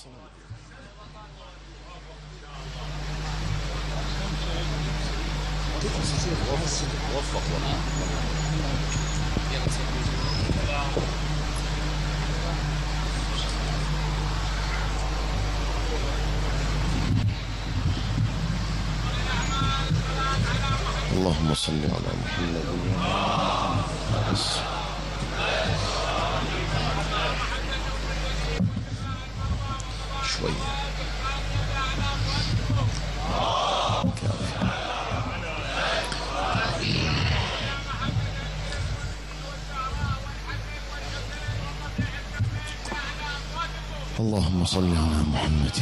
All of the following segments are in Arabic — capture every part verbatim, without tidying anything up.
وفق اللهم صل على محمد. بس شوي اللهم صل على محمد.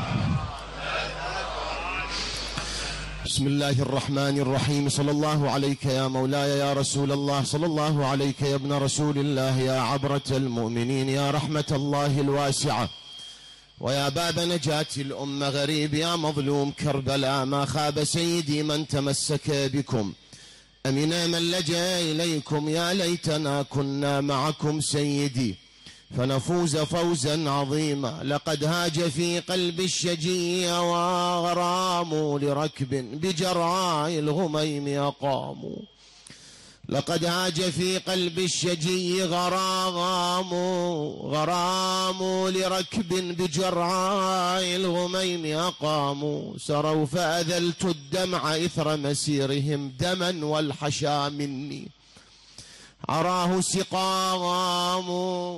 بسم الله الرحمن الرحيم. صلى الله عليك يا مولاي يا رسول الله، صلى الله عليك يا ابن رسول الله، يا عبرة المؤمنين، يا رحمة الله الواسعة، ويا باب نجاة الأمة، غريب يا مظلوم كربلاء، ما خاب سيدي من تمسك بكم، أمنا من لجأ إليكم، يا ليتنا كنا معكم سيدي فنفوز فوزا عظيما. لقد هاج في قلب الشجي وغرام لركب بجراء الغميم أقاموا. لقد هاج في قلب الشجي غرام غرام لركب بجراء الغميم أقاموا. سروا فأذلت الدمع إثر مسيرهم دما والحشا مني أراه سقام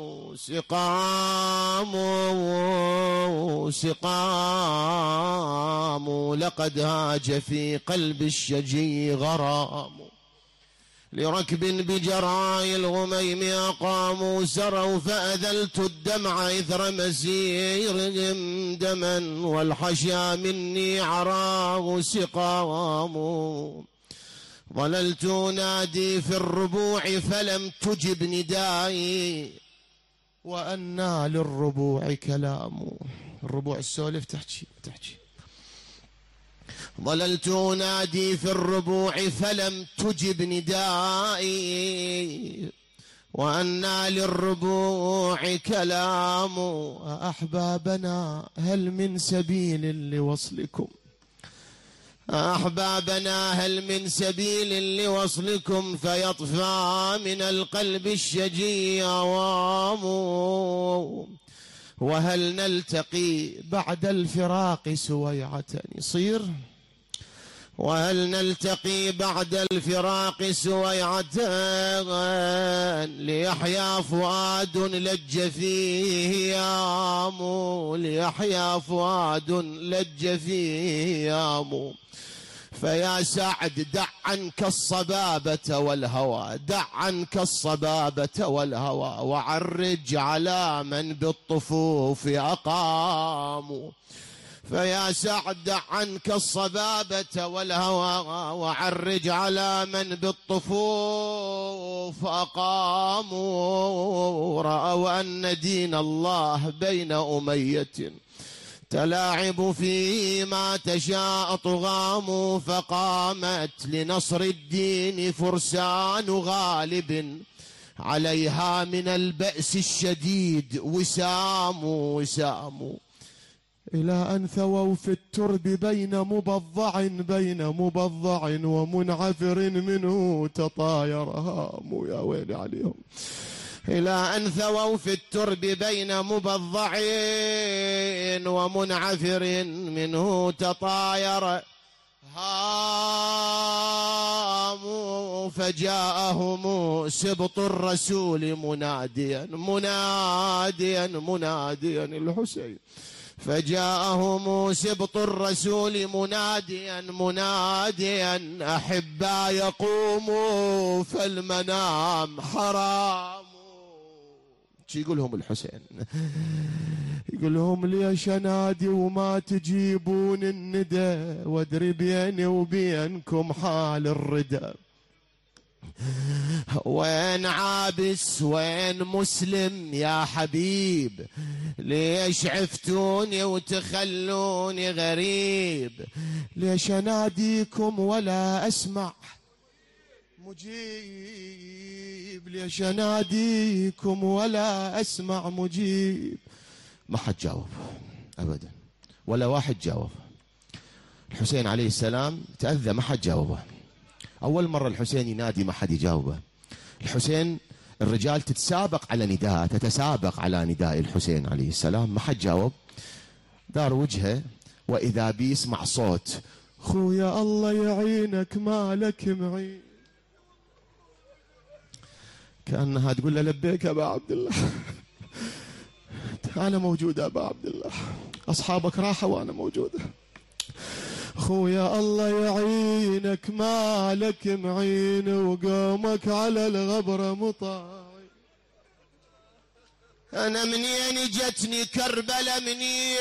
سقام سقام. لقد هاج في قلب الشجي غرام لركب بجراء الغميم أقاموا. سروا فأذلت الدمع إثر مسيرهم دما والحشا مني عراه سقام. ظللت نادي في الربوع فلم تجب ندائي وأنى للربوع كلام. الربوع السولف تحكي تحكي. ظللت نادي في الربوع فلم تجب ندائي وأنى للربوع كلام. أحبابنا هل من سبيل لوصلكم، أحبابنا هل من سبيل لوصلكم، فيطفى من القلب الشجي أوام. وهل نلتقي بعد الفراق سويعة يصير، وهل نلتقي بعد الفراق سويعة ليحيا فؤاد لج فيه يام. ليحيا فؤاد لج فيه يام. فيا سعد دع عنك الصبابة والهوى، دع عنك الصبابة والهوى، وعرج على من بالطفوف أقاموا. فيا سعد دع عنك الصبابة والهوى، وعرج على من بالطفوف أقاموا. رأوا أن دين الله بين أمية تلاعب فيه ما تشاء طغام. فقامت لنصر الدين فرسان غالب عليها من البأس الشديد وسام وسام. إلى أن ثووا في الترب بين مبضع بين مبضع ومنعفر منه تطاير هام. يا ويلي عليهم. إلى أن ثووا في الترب بين مبضع ومنعفر منه تطاير هام. فجاءهم سبط الرسول مناديا مناديا مناديا الحسين. فجاءهم سبط الرسول مناديا مناديا أحبا يقوموا فالمنام حرام. شي يقول لهم الحسين؟ يقول لهم ليش انادي وما تجيبون الندى، وادري بيني وبينكم حال الردى. وين عابس وين مسلم يا حبيب، ليش عفتوني وتخلوني غريب. ليش اناديكم ولا اسمع مجيب، ليش اناديكم ولا اسمع مجيب. ما حد جاوب. أبدا، ولا واحد جاوب. الحسين عليه السلام تأذى، ما حد جاوبه. أول مرة الحسين ينادي ما حد يجاوبه. الحسين الرجال تتسابق على نداء، تتسابق على نداء الحسين عليه السلام، ما حد جاوب. دار وجهه وإذا بيسمع صوت: خويا الله يعينك مالك معين. كأنها تقول له: لبيك أبا عبد الله، أنا موجودة أبا عبد الله، أصحابك راحوا وأنا موجودة. خويا الله يعينك مالك معين، وقومك على الغبرة مطاعي. أنا منين جتني كربلة، منين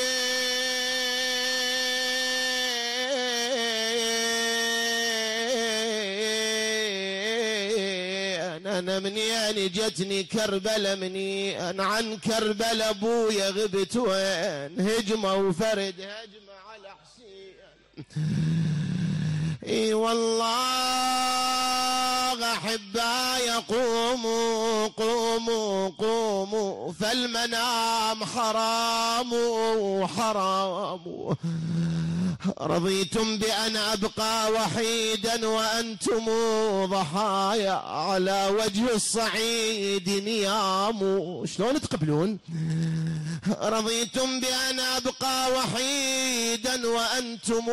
أنا منين جتني كربلة، منين عن كربلة أبويا غبت وين، هجمة وفرد هجمة على حسين. اي والله احبائي قوموا قوموا قوموا، فالمنام حرام حرام. رضيتم بأن أبقى وحيدا وأنتم ضحايا، على وجه الصعيد نيام. شلون تقبلون؟ رضيتم بأن أبقى وحيدا وأنتم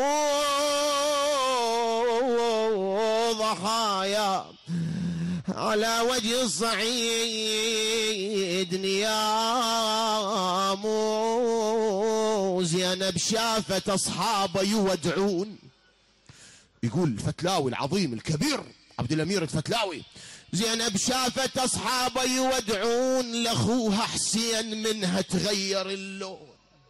ضحايا، على وجه الصعيد نيام. زينب شافت أصحابه يودعون. يقول الفتلاوي العظيم الكبير عبد الأمير الفتلاوي: زينب شافت أصحابه يودعون لأخوها حسين، منها تغير اللون.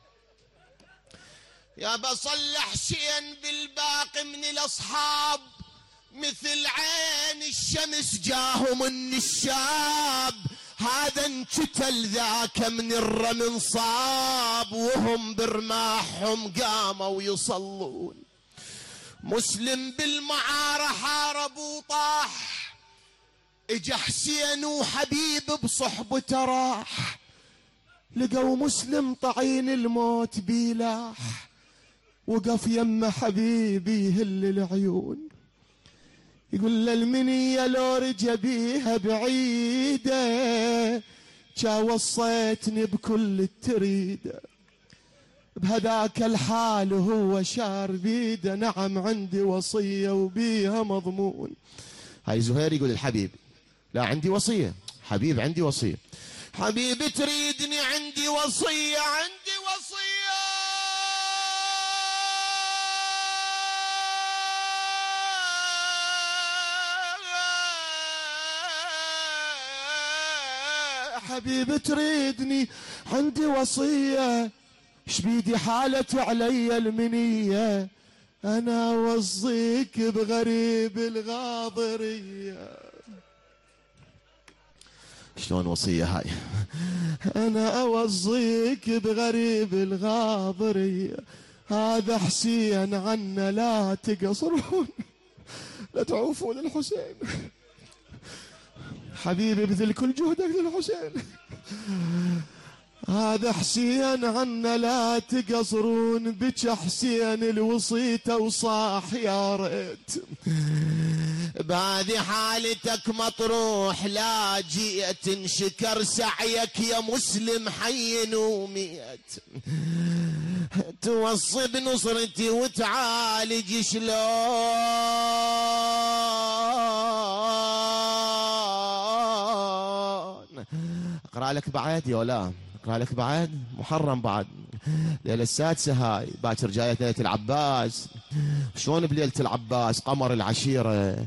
يا بصل حسين بالباقي من الأصحاب، مثل عين الشمس جاهم النشاب. هذا انقتل ذاك من الرمن صاب، وهم برماحهم قاموا يصلون. مسلم بالمعارة حارب وطاح، اجا حسين وحبيب بصحبته راح. لقوا مسلم طعين الموت بيلاح، وقف يم حبيبي يهل العيون. يقول له: المنية لو رجى بيها بعيدة، جا وصيتني بكل التريده. بهذاك الحال وهو شار بيده، نعم عندي وصية وبيها مضمون. هاي زهير يقول الحبيب: لا عندي وصية. حبيب عندي وصية. حبيب تريدني؟ عندي وصية، عندي وصية. حبيب تريدني؟ عندي وصية. شبيدي حالت علي المنية، أنا أوصيك بغريب الغاضرية. شلون وصية هاي؟ أنا أوصيك بغريب الغاضرية، هذا حسين عنا لا تقصرون، لا تعوفون الحسين. حبيبي بذل كل جهدك للحسين، هذا حسين عنا لا تقصرون. بك حسين الوصيته وصاح يا ريت، بهذه حالتك مطروح لا جيت، انشكر سعيك يا مسلم حي وميت. توصي بنصرتي وتعالج شلون، اقرأ لك بعد يا ولا اقرأ لك بعد؟ محرم بعد. ليلة السادسة هاي، باكر جاية ليلة العباس. شلون بليلة العباس قمر العشيرة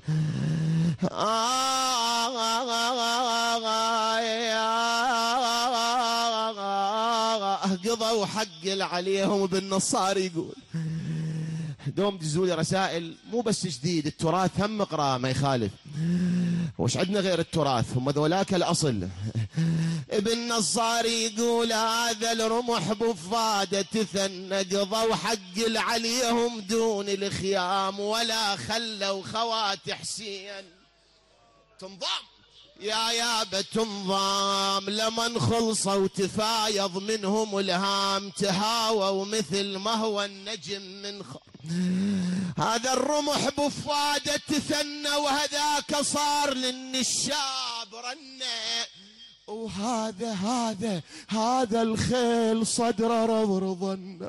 قضوا حق عليهم. بالنصار يقول دوم تزولي رسائل مو بس جديد، التراث هم اقرأ ما يخالف. وش عندنا غير التراث؟ هم ذولاك الأصل. ابن نصار يقول هذا الرمح بفادة تثنى، قضوا حق عليهم دون الخيام، ولا خلوا خوات حسين تنضم. يا يابة تنظام لمن خلصوا وتفايض منهم الهام، تهاووا مثل ما هو النجم من خ... هذا الرمح بفادة تثنى، وهذاك صار للنشاب رنة، وهذا هذا هذا الخيل صدره رضرضن،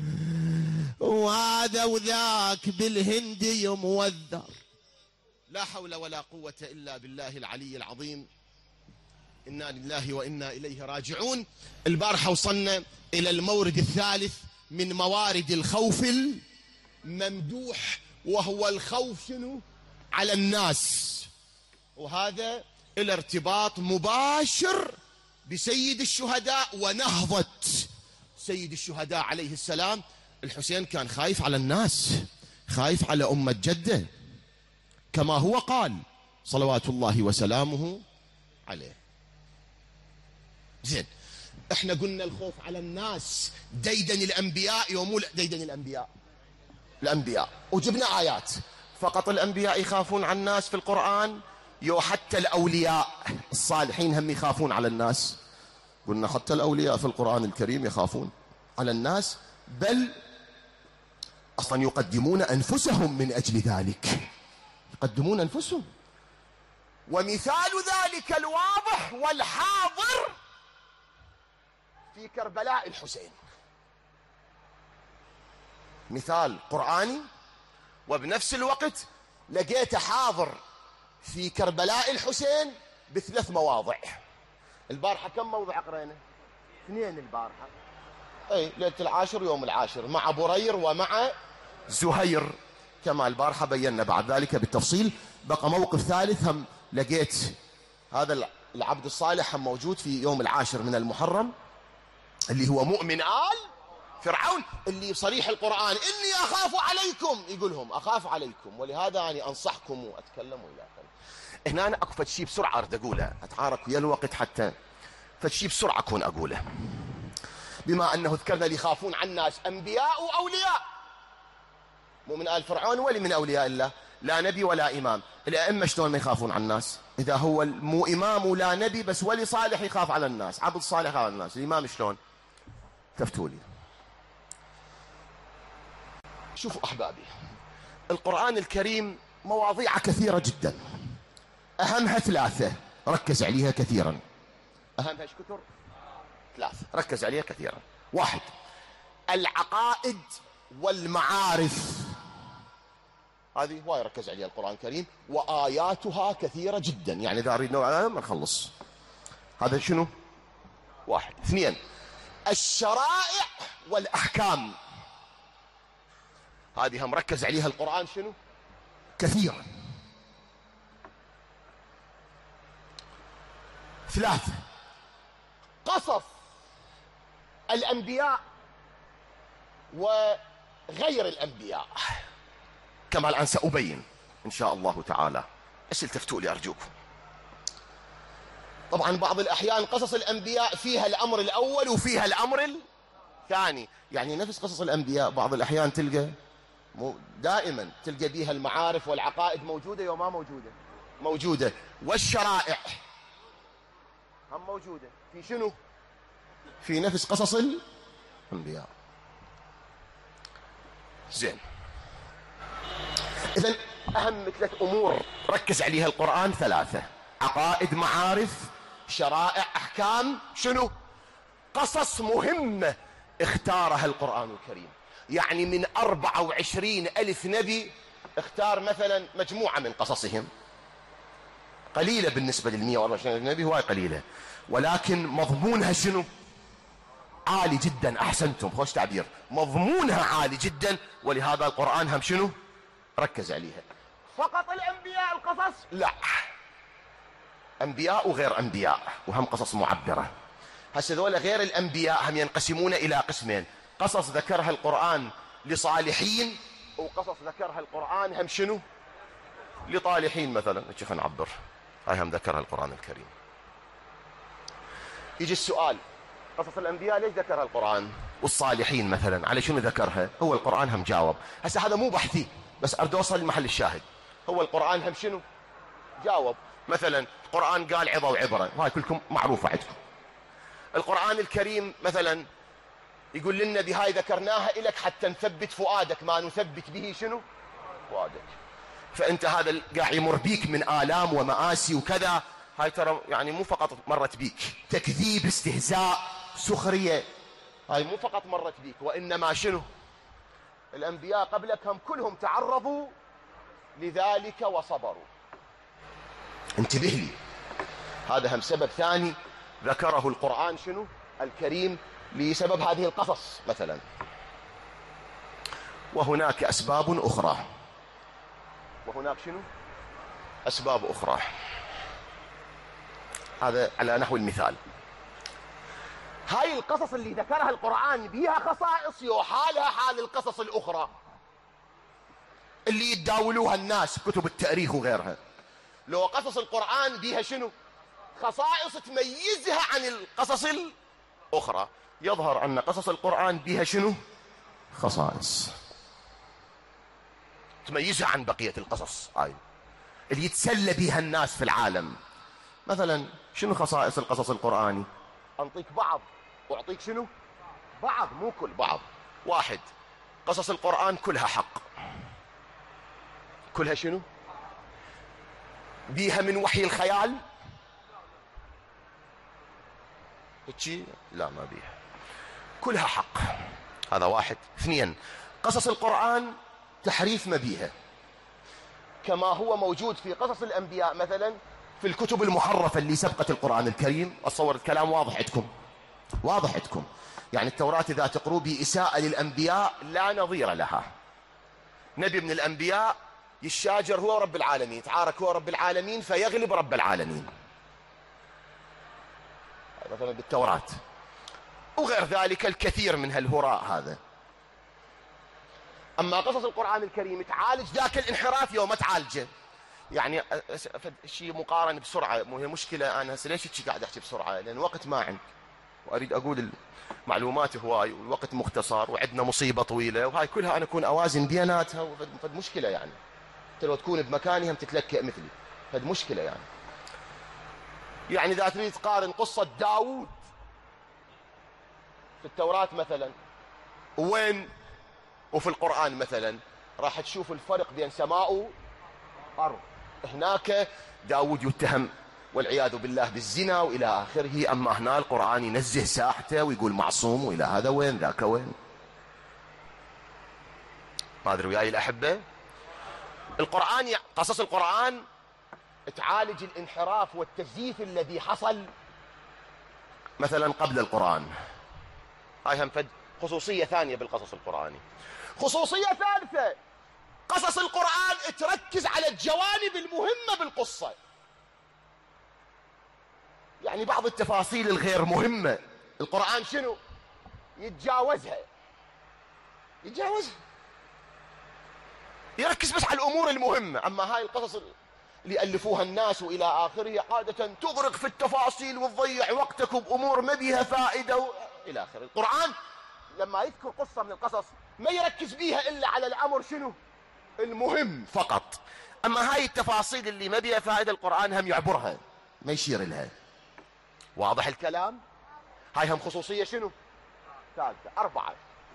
وهذا وذاك بالهندي موذر. لا حول ولا قوة إلا بالله العلي العظيم. إنا لله وإنا إليه راجعون. البارحة وصلنا إلى المورد الثالث من موارد الخوف الممدوح، وهو الخوف شنو؟ على الناس، وهذا الارتباط مباشر بسيد الشهداء ونهضة سيد الشهداء عليه السلام. الحسين كان خايف على الناس، خايف على أمة جده، كما هو قال صلوات الله وسلامه عليه. زين، احنا قلنا الخوف على الناس ديدن الأنبياء يومو ديدن الأنبياء الأنبياء وجبنا آيات. فقط الأنبياء يخافون على الناس في القرآن؟ يو حتى الأولياء الصالحين هم يخافون على الناس. قلنا حتى الأولياء في القرآن الكريم يخافون على الناس، بل أصلا يقدمون أنفسهم من أجل ذلك، يقدمون أنفسهم. ومثال ذلك الواضح والحاضر في كربلاء الحسين، مثال قرآني وبنفس الوقت لقيته حاضر في كربلاء الحسين بثلاث مواضع. البارحة كم موضع قرينا؟ اثنين البارحة، اي ليلة العاشر يوم العاشر مع برير ومع زهير، كما البارحة بينا بعد ذلك بالتفصيل. بقى موقف ثالث هم لقيت هذا العبد الصالح هم موجود في يوم العاشر من المحرم، اللي هو مؤمن آل فرعون، اللي صريح القرآن إني أخاف عليكم، يقولهم أخاف عليكم، ولهذا أنا أنصحكم وأتكلم إلى آخره. هنا أنا أكو فشي بسرعة أرد أقوله، أتعارك ويا الوقت حتى فشي بسرعة أكون أقوله، بما أنه ذكرنا اللي يخافون عن الناس أنبياء وأولياء. مؤمن آل فرعون ولي من أولياء الله، لا نبي ولا إمام. الأئمة شلون ما يخافون عن الناس؟ إذا هو مو إمام ولا نبي بس ولي صالح يخاف على الناس، عبد صالح يخاف على الناس، الإمام شلون؟ تفتولي. شوفوا أحبابي، القرآن الكريم مواضيع كثيرة جدا، أهمها ثلاثة ركز عليها كثيرا. أهمها ايش كثر؟ ثلاثة ركز عليها كثيرا. واحد، العقائد والمعارف، هذه هواي ركز عليها القرآن الكريم، وآياتها كثيرة جدا، يعني إذا أريد نوع ما نخلص. هذا شنو؟ واحد. اثنين، الشرائع والأحكام، هذه هم ركز عليها القرآن شنو؟ كثيرا. ثلاثة، قصص الأنبياء وغير الأنبياء، كما الآن سأبين إن شاء الله تعالى، بس التفتوا لي أرجوكم. طبعا بعض الأحيان قصص الأنبياء فيها الأمر الأول وفيها الأمر الثاني، يعني نفس قصص الأنبياء بعض الأحيان تلقى مو دائما تلقى بيها المعارف والعقائد موجودة يوم ما موجودة موجودة، والشرائع هم موجودة في شنو؟ في نفس قصص الأنبياء. زين، إذن أهم ثلاث أمور ركز عليها القرآن ثلاثة: عقائد، معارف، شرائع، أحكام. شنو؟ قصص مهمة اختارها القرآن الكريم، يعني من أربعة وعشرين ألف نبي اختار مثلا مجموعة من قصصهم، قليلة بالنسبة للمئة وأربعة وعشرين ألف نبي، هواي قليلة، ولكن مضمونها شنو؟ عالي جدا. أحسنتم، خوش تعبير، مضمونها عالي جدا، ولهذا القرآن هم شنو؟ ركز عليها. فقط الأنبياء القصص؟ لا، أنبياء وغير أنبياء، وهم قصص معبرة. هسه ذولا غير الأنبياء هم ينقسمون إلى قسمين: قصص ذكرها القرآن لصالحين، وقصص ذكرها القرآن هم شنو؟ لطالحين. مثلا شوف نعبر، هاي هم ذكرها القرآن الكريم. يجي السؤال: قصص الأنبياء ليش ذكرها القرآن؟ والصالحين مثلا على شنو ذكرها؟ هو القرآن هم جاوب. هسه هذا مو بحثي، بس أريد أوصل لمحل الشاهد. هو القرآن هم شنو؟ جاوب. مثلا القرآن قال عظة وعبرة، هاي كلكم معروفة عندكم. القرآن الكريم مثلا يقول لنا بهاي ذكرناها إلك حتى نثبت فؤادك، ما نثبت به شنو؟ فؤادك. فأنت هذا قاعد يمر بيك من آلام ومآسي وكذا، هاي ترى يعني مو فقط مرت بيك تكذيب، استهزاء، سخرية، هاي مو فقط مرت بيك، وإنما شنو؟ الأنبياء قبلك هم كلهم تعرضوا لذلك وصبروا. انتبه لي، هذا هم سبب ثاني ذكره القرآن شنو؟ الكريم لسبب هذه القصص مثلا. وهناك أسباب أخرى، وهناك شنو؟ أسباب أخرى. هذا على نحو المثال، هاي القصص اللي ذكرها القرآن بيها خصائص يحالها حال القصص الأخرى اللي يتداولوها الناس كتب التاريخ وغيرها. لو قصص القرآن بيها شنو؟ خصائص تميزها عن القصص الأخرى، يظهر أن قصص القرآن بيها شنو؟ خصائص تميزها عن بقية القصص هاي اللي يتسلى بها الناس في العالم. مثلا شنو خصائص القصص القرآني؟ أنطيك بعض وأعطيك شنو؟ بعض، مو كل، بعض. واحد، قصص القرآن كلها حق، كلها شنو؟ بيها من وحي الخيال؟ هيك لا، ما بيها، كلها حق. هذا واحد. اثنين، قصص القرآن تحريف ما بيها، كما هو موجود في قصص الأنبياء مثلا في الكتب المحرفة اللي سبقت القرآن الكريم. أتصور الكلام واضح عندكم، واضح عندكم. يعني التوراة إذا تقروا بإساءة للأنبياء لا نظير لها. نبي من الأنبياء يشاجر هو رب العالمين، يتعارك هو رب العالمين فيغلب رب العالمين، مثلا بالتوراة، وغير ذلك الكثير من هالهراء هذا. أما قصص القرآن الكريم تعالج ذاك الانحراف يوم تعالجه. يعني شيء مقارن بسرعة، هي مشكلة أنا هسه ليش قاعد أحكي بسرعة؟ لأن وقت ما عندي، وأريد أقول المعلومات هواي والوقت مختصر وعندنا مصيبة طويلة، وهاي كلها أنا أكون أوازن بيناتها، وفد مشكلة يعني. أنت لو تكون بمكاني هم تتلكأ مثلي، فد مشكلة يعني. يعني إذا تريد تقارن قصة داوود في التوراة مثلا وين وفي القرآن مثلا، راح تشوف الفرق بين سماء وأرض. هناك داود يتهم والعياذ بالله بالزنا وإلى آخره، أما هنا القرآن ينزه ساحته ويقول معصوم وإلى هذا وين ذاك وين. ما أدري وياي الأحبة. القرآن، قصص القرآن تعالج الانحراف والتزييف الذي حصل مثلا قبل القرآن. هاي هم فد خصوصية ثانية بالقصص القرآني. خصوصية ثالثة، قصص القرآن تركز على الجوانب المهمة بالقصة. يعني بعض التفاصيل الغير مهمة القرآن شنو؟ يتجاوزها، يتجاوزها، يركز بس على الأمور المهمة. أما هاي القصص اللي ألفوها الناس وإلى آخره عادة تغرق في التفاصيل وتضيع وقتك بأمور ما بيها فائدة وإلى آخره. القرآن لما يذكر قصة من القصص ما يركز بيها إلا على الأمر شنو؟ المهم فقط. أما هاي التفاصيل اللي ما بيها فائدة القرآن هم يعبرها، ما يشير لها. واضح الكلام؟ هاي هم خصوصية شنو؟ ثالثة. أربعة،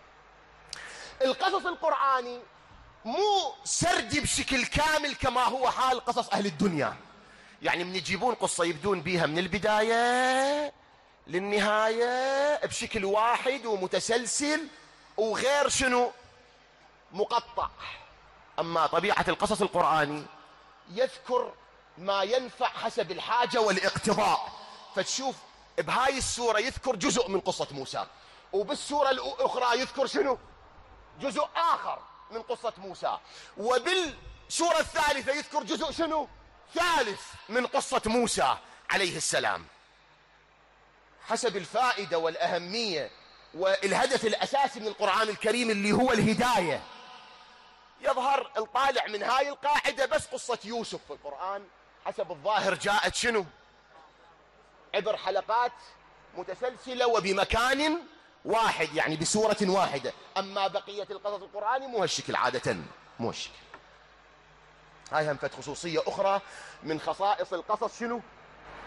القصص القرآني مو سردي بشكل كامل كما هو حال قصص أهل الدنيا. يعني من يجيبون قصة يبدون بيها من البداية للنهاية بشكل واحد ومتسلسل وغير شنو؟ مقطع. أما طبيعة القصص القرآني يذكر ما ينفع حسب الحاجة والاقتضاء. فتشوف بهاي السورة يذكر جزء من قصة موسى، وبالسورة الأخرى يذكر شنو؟ جزء آخر من قصة موسى، وبالسورة الثالثة يذكر جزء شنو؟ ثالث من قصة موسى عليه السلام، حسب الفائدة والأهمية والهدف الأساسي من القرآن الكريم اللي هو الهداية. يظهر الطالع من هاي القاعدة بس قصة يوسف في القرآن حسب الظاهر جاءت شنو؟ عبر حلقات متسلسلة وبمكان واحد، يعني بسورة واحدة. أما بقية القصص القرآني مو هالشكل عادة، مو هالشكل. هاي هم فت خصوصية أخرى من خصائص القصص شنو؟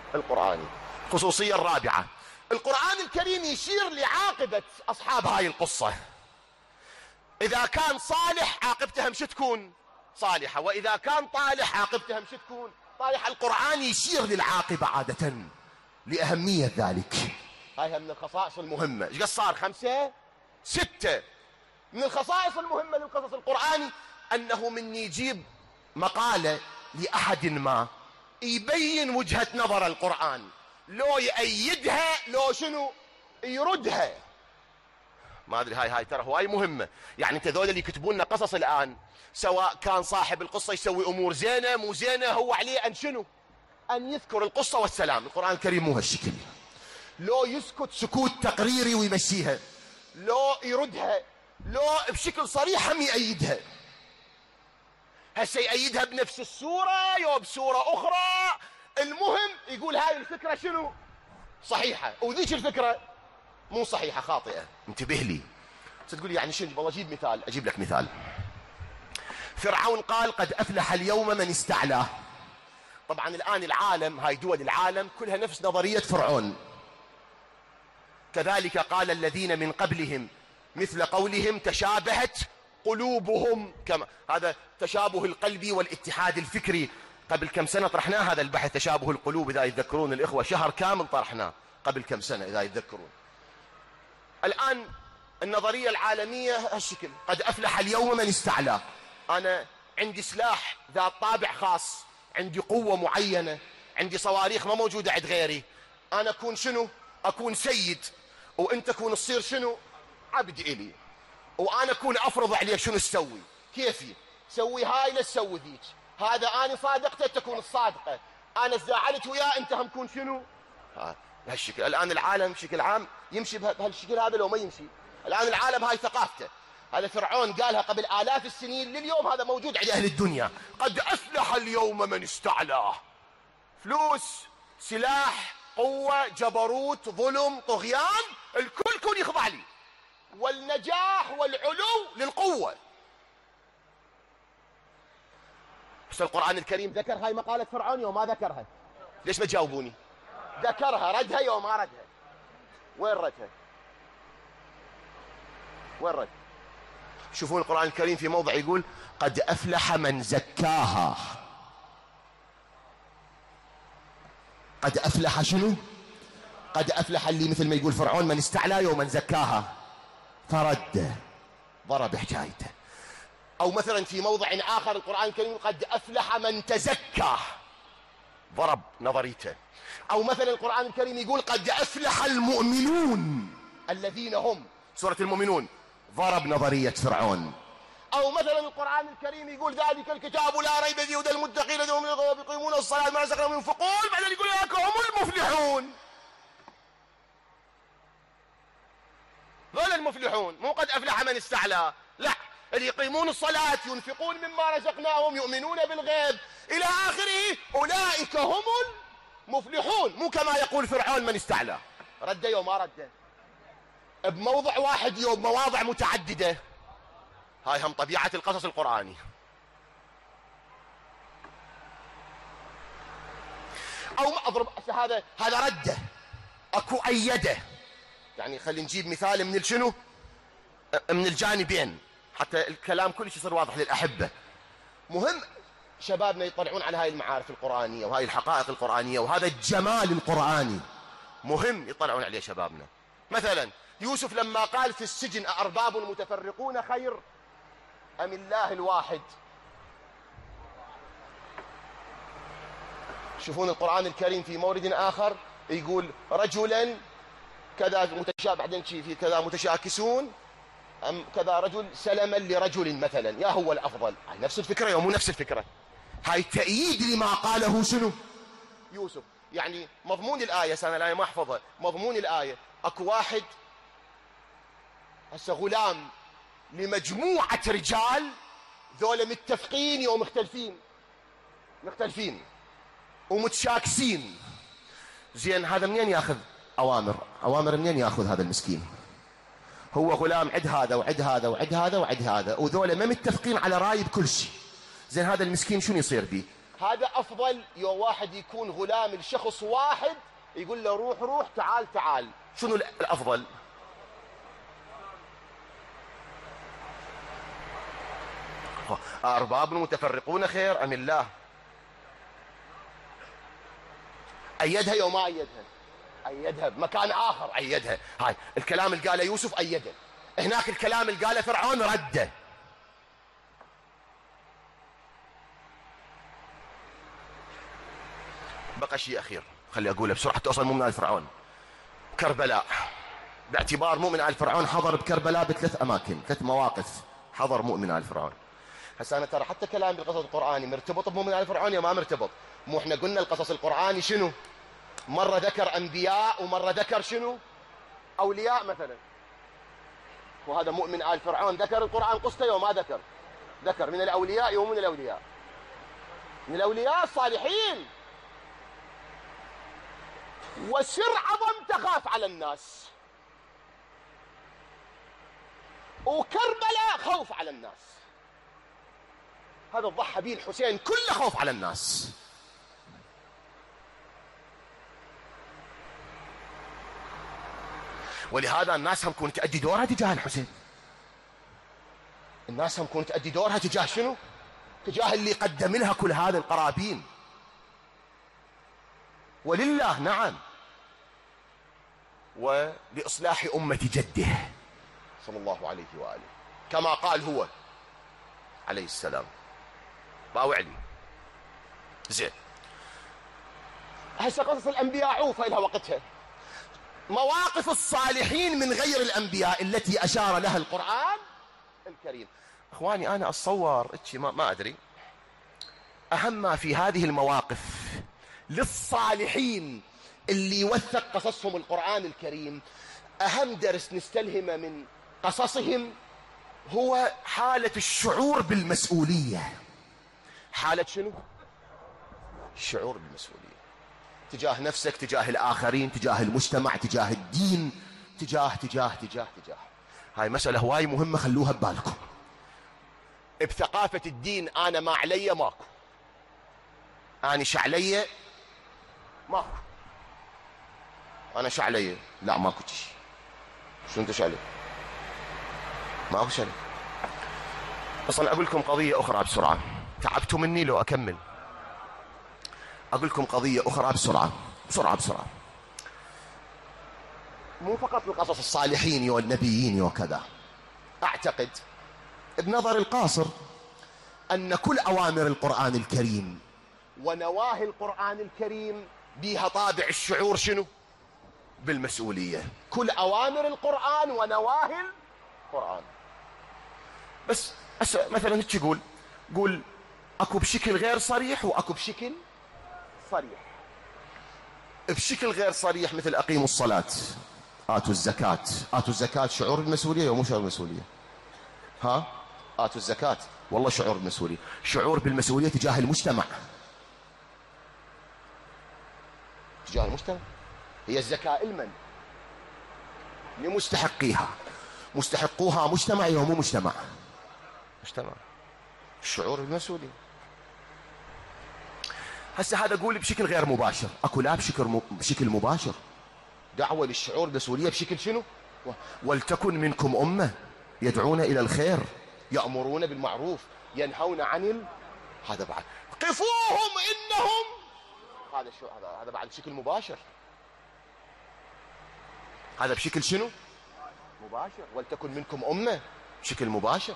القرآني. خصوصية الرابعة، القرآن الكريم يشير لعاقبة أصحاب هاي القصة. إذا كان صالح عاقبتها مش تكون صالحة، وإذا كان طالح عاقبتها مش تكون طالحة. القرآن يشير للعاقبة عادة لأهمية ذلك. هاي من الخصائص المهمة. ايش قد صار؟ خمسة ستة. من الخصائص المهمة للقصص القرآني أنه من يجيب مقالة لأحد ما يبين وجهة نظر القرآن، لو يأيدها لو شنو يردها. ما أدري، هاي هاي ترى هواي مهمة. يعني انت ذول اللي يكتبون لنا قصص الآن، سواء كان صاحب القصة يسوي أمور زينة مو زينة، هو عليه أن شنو؟ أن يذكر القصة والسلام. القرآن الكريم مو هالشكل، لو يسكت سكوت تقريري ويمشيها، لو يردها، لو بشكل صريح هم يأيدها. هسه يأيدها بنفس السورة يو بسورة أخرى، المهم يقول هاي الفكرة شنو؟ صحيحة، وذيك الفكرة مو صحيحة خاطئة. انتبه لي. ستقول يعني شنو؟ والله أجيب مثال. أجيب لك مثال. فرعون قال قد أفلح اليوم من استعلاه. طبعا الآن العالم، هاي دول العالم كلها نفس نظرية فرعون. كذلك قال الذين من قبلهم مثل قولهم تشابهت قلوبهم. كما هذا تشابه القلب والاتحاد الفكري. قبل كم سنة طرحناه هذا البحث، تشابه القلوب، إذا يتذكرون الإخوة، شهر كامل طرحناه قبل كم سنة إذا يتذكرون. الآن النظرية العالمية هالشكل، قد أفلح اليوم من استعلى. أنا عندي سلاح ذات طابع خاص، عندي قوة معينة، عندي صواريخ ما موجودة عند غيري. أنا أكون شنو؟ أكون سيد، وأنت تكون تصير شنو؟ عبد إلي. وأنا أكون أفرض عليك شنو تسوي، كيفي سوي هاي لا تسوي ذيك. هذا أنا صادقته تكون الصادقة، أنا زعلت وياه أنت هم تكون شنو؟ ها بهالشكل. الآن العالم بشكل عام يمشي بهالشكل هذا لو ما يمشي. الآن العالم هاي ثقافته. هذا فرعون قالها قبل آلاف السنين، لليوم هذا موجود عند أهل الدنيا. قد أفلح اليوم من استعلاه. فلوس، سلاح، قوة، جبروت، ظلم، طغيان، الكل كل يخضع لي. والنجاح والعلو للقوة. بس القرآن الكريم ذكر هاي مقالة فرعون يوم ما ذكرها؟ ليش ما تجاوبوني؟ ذكرها، ردها يوم ما ردها؟ وين ردها؟ وين ردها؟ شوفون القرآن الكريم في موضع يقول قد أفلح من زكاها. قد أفلح شنو؟ قد أفلح اللي مثل ما يقول فرعون من استعلى يوم من زكاها فرد، ضرب حكايته. أو مثلا في موضع آخر القرآن الكريم قد أفلح من تزكى، ضرب نظريته. أو مثلا القرآن الكريم يقول قد أفلح المؤمنون الذين هم، سورة المؤمنون، ضرب نظرية فرعون. أو مثلا القرآن الكريم يقول ذلك الكتاب لا ريب فيه هدى للمتقين الذين يقيمون الصلاة ما رزقناهم ينفقون، بعدين يقول أولئك هم المفلحون. ذول المفلحون، مو قد أفلح من استعلى، لا، اللي يقيمون الصلاة، ينفقون مما رزقناهم، يؤمنون بالغيب إلى آخره، أولئك هم المفلحون. مو كما يقول فرعون من استعلى. رد يوم ما رد بموضع واحد يوم مواضع متعددة. هاي هم طبيعة القصص القرآني. أو ما أضرب هذا هذا رده، أكو أيده. يعني خلينا نجيب مثال من الشنو؟ من الجانبين حتى الكلام كلش يصير واضح للأحبة. مهم شبابنا يطلعون على هاي المعارف القرآنية وهاي الحقائق القرآنية وهذا الجمال القرآني، مهم يطلعون عليه شبابنا. مثلا يوسف لما قال في السجن أأرباب متفرقون خير أم الله الواحد. شوفون القرآن الكريم في مورد آخر يقول رجلا كذا متشابه، بعدين في كذا متشاكسون، أم كذا رجل سلما لرجل مثلا، يا هو الأفضل. هاي نفس الفكرة يا مو نفس الفكرة؟ هاي تأييد لما قاله شنو؟ يوسف. يعني مضمون الآية، سنة الآية ما أحفظها، مضمون الآية أكو واحد هسه غلام لمجموعة رجال ذولا متفقين يوم مختلفين، مختلفين ومتشاكسين. زين هذا منين ياخذ أوامر؟ أوامر منين ياخذ هذا المسكين؟ هو غلام عد هذا وعد هذا وعد هذا وعد هذا، وذولا ما متفقين على رأي بكل شيء. زين هذا المسكين شنو يصير بيه؟ هذا أفضل يو واحد يكون غلام لشخص واحد يقول له روح روح تعال تعال، شنو الأفضل؟ أرباب متفرقون خير أم الله؟ أيدها يوم ما أيدها، أيدها بمكان آخر، أيدها. هاي الكلام اللي قاله يوسف أيده، هناك الكلام اللي قاله فرعون رده. بقى شيء أخير خلي أقوله بسرعة توصل مو من آل فرعون. كربلاء، باعتبار مؤمن آل فرعون حضر بكربلاء بثلاث أماكن، ثلاث مواقف حضر مؤمن آل فرعون. هسه أنا ترى حتى كلام بالقصص القرآني مرتبط بمؤمن آل فرعون يا ما مرتبط؟ مو احنا قلنا القصص القرآني شنو؟ مرة ذكر أنبياء ومرة ذكر شنو؟ أولياء مثلا. وهذا مؤمن آل فرعون ذكر القرآن قصته وما ذكر؟ ذكر من الأولياء ومن الأولياء، من الأولياء الصالحين. وسر عظم تخاف على الناس، وكربلاء خوف على الناس. هذا ضحى به الحسين كله خوف على الناس. ولهذا الناس هم كانت تؤدي دورها تجاه الحسين، الناس هم كانت تؤدي دورها تجاه شنو؟ تجاه اللي قدم لها كل هذه القرابين. ولله نعم، ولإصلاح أمة جده صلى الله عليه وآله كما قال هو عليه السلام. باوعلي زين. هسه قصص الأنبياء عوفة لها وقتها. مواقف الصالحين من غير الأنبياء التي أشار لها القرآن الكريم. أخواني أنا أتصور ما, ما أدري أهم ما في هذه المواقف للصالحين اللي يوثق قصصهم القرآن الكريم، أهم درس نستلهمه من قصصهم هو حالة الشعور بالمسؤولية. حالة شنو؟ الشعور بالمسؤولية تجاه نفسك، تجاه الآخرين، تجاه المجتمع، تجاه الدين، تجاه تجاه تجاه تجاه هاي مسألة هواي مهمة، خلوها ببالكم. بثقافة الدين أنا ما علي ماكو، أنا شعلي ماكو، أنا شعلي لا ماكو شيء. شو أنت شعلي؟ ماكو شعلي. أصلا أقول لكم قضية أخرى بسرعة، تعبتوا مني لو أكمل. أقول لكم قضية أخرى بسرعة بسرعة بسرعة. مو فقط القصص الصالحين والنبيين وكذا، أعتقد بنظر القاصر أن كل أوامر القرآن الكريم ونواهي القرآن الكريم بها طابع الشعور شنو؟ بالمسؤولية. كل أوامر القرآن ونواهي القرآن. بس مثلا هيك يقول قول أكو بشكل غير صريح وأكو بشكل صريح. بشكل غير صريح مثل أقيموا الصلاة، آتوا الزكاة. آتوا الزكاة شعور بالمسؤولية ومو شعور بالمسؤولية؟ ها؟ آتوا الزكاة والله شعور بالمسؤولية، شعور بالمسؤولية تجاه المجتمع، تجاه المجتمع. هي الزكاة لمن؟ لمستحقيها، مستحقوها مجتمعي ومو مجتمع؟ مجتمع. الشعور بالمسؤولية. هسه هذا اقول بشكل غير مباشر، اكو لا بشكل م... بشكل مباشر دعوة للشعور بالمسؤولية بشكل شنو؟ ولتكن منكم أمة يدعون إلى الخير يأمرون بالمعروف ينهون عن ال... هذا بعد قفوهم إنهم، هذا شو هذا هذا بعد بشكل مباشر. هذا بشكل شنو؟ مباشر. ولتكن منكم أمة بشكل مباشر.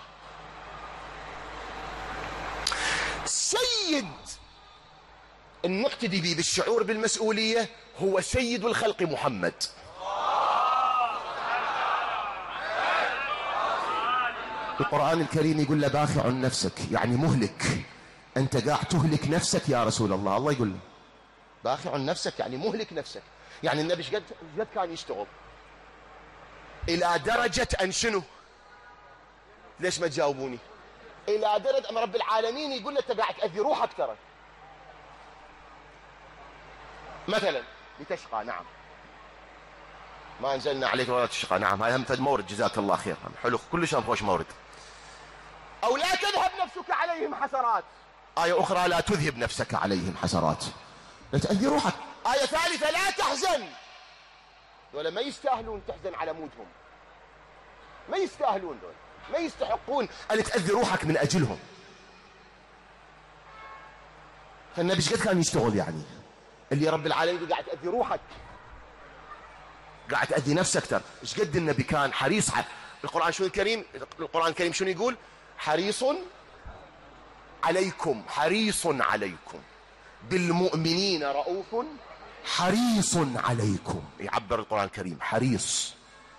سيد النقتدي به بالشعور بالمسؤولية هو سيد الخلق محمد. القرآن الكريم يقول له باخع نفسك، يعني مهلك، أنت قاعد تهلك نفسك يا رسول الله. الله يقول له باخع نفسك يعني مهلك نفسك. يعني النبي قد قد كان يشتغل إلى درجة أن شنو؟ ليش ما تجاوبوني؟ إلى درجة أن رب العالمين يقول له أنت قاعد تأذي روحك ترى. مثلا لتشقى، نعم ما انزلنا عليك ولا تشقى، نعم هاي هم فد مورد جزاك الله خير، حلو كل شيء خوش مورد. او لا تذهب نفسك عليهم حسرات، آية أخرى لا تذهب نفسك عليهم حسرات، لا تأذي روحك. آية ثالثة لا تحزن، ولا ما يستاهلون تحزن على موتهم، ما يستاهلون دول، ما يستحقون أن تأذي روحك من أجلهم. فالنبي ايش قد كان يشتغل يعني؟ اللي رب العالمين قاعد تأذي روحك، قاعد تأذي نفسك أكثر. ايش قد النبي كان حريص على القرآن. شنو الكريم؟ القرآن الكريم شنو يقول؟ حريص عليكم، حريص عليكم بالمؤمنين رؤوف حريص عليكم، يعبر القرآن الكريم حريص.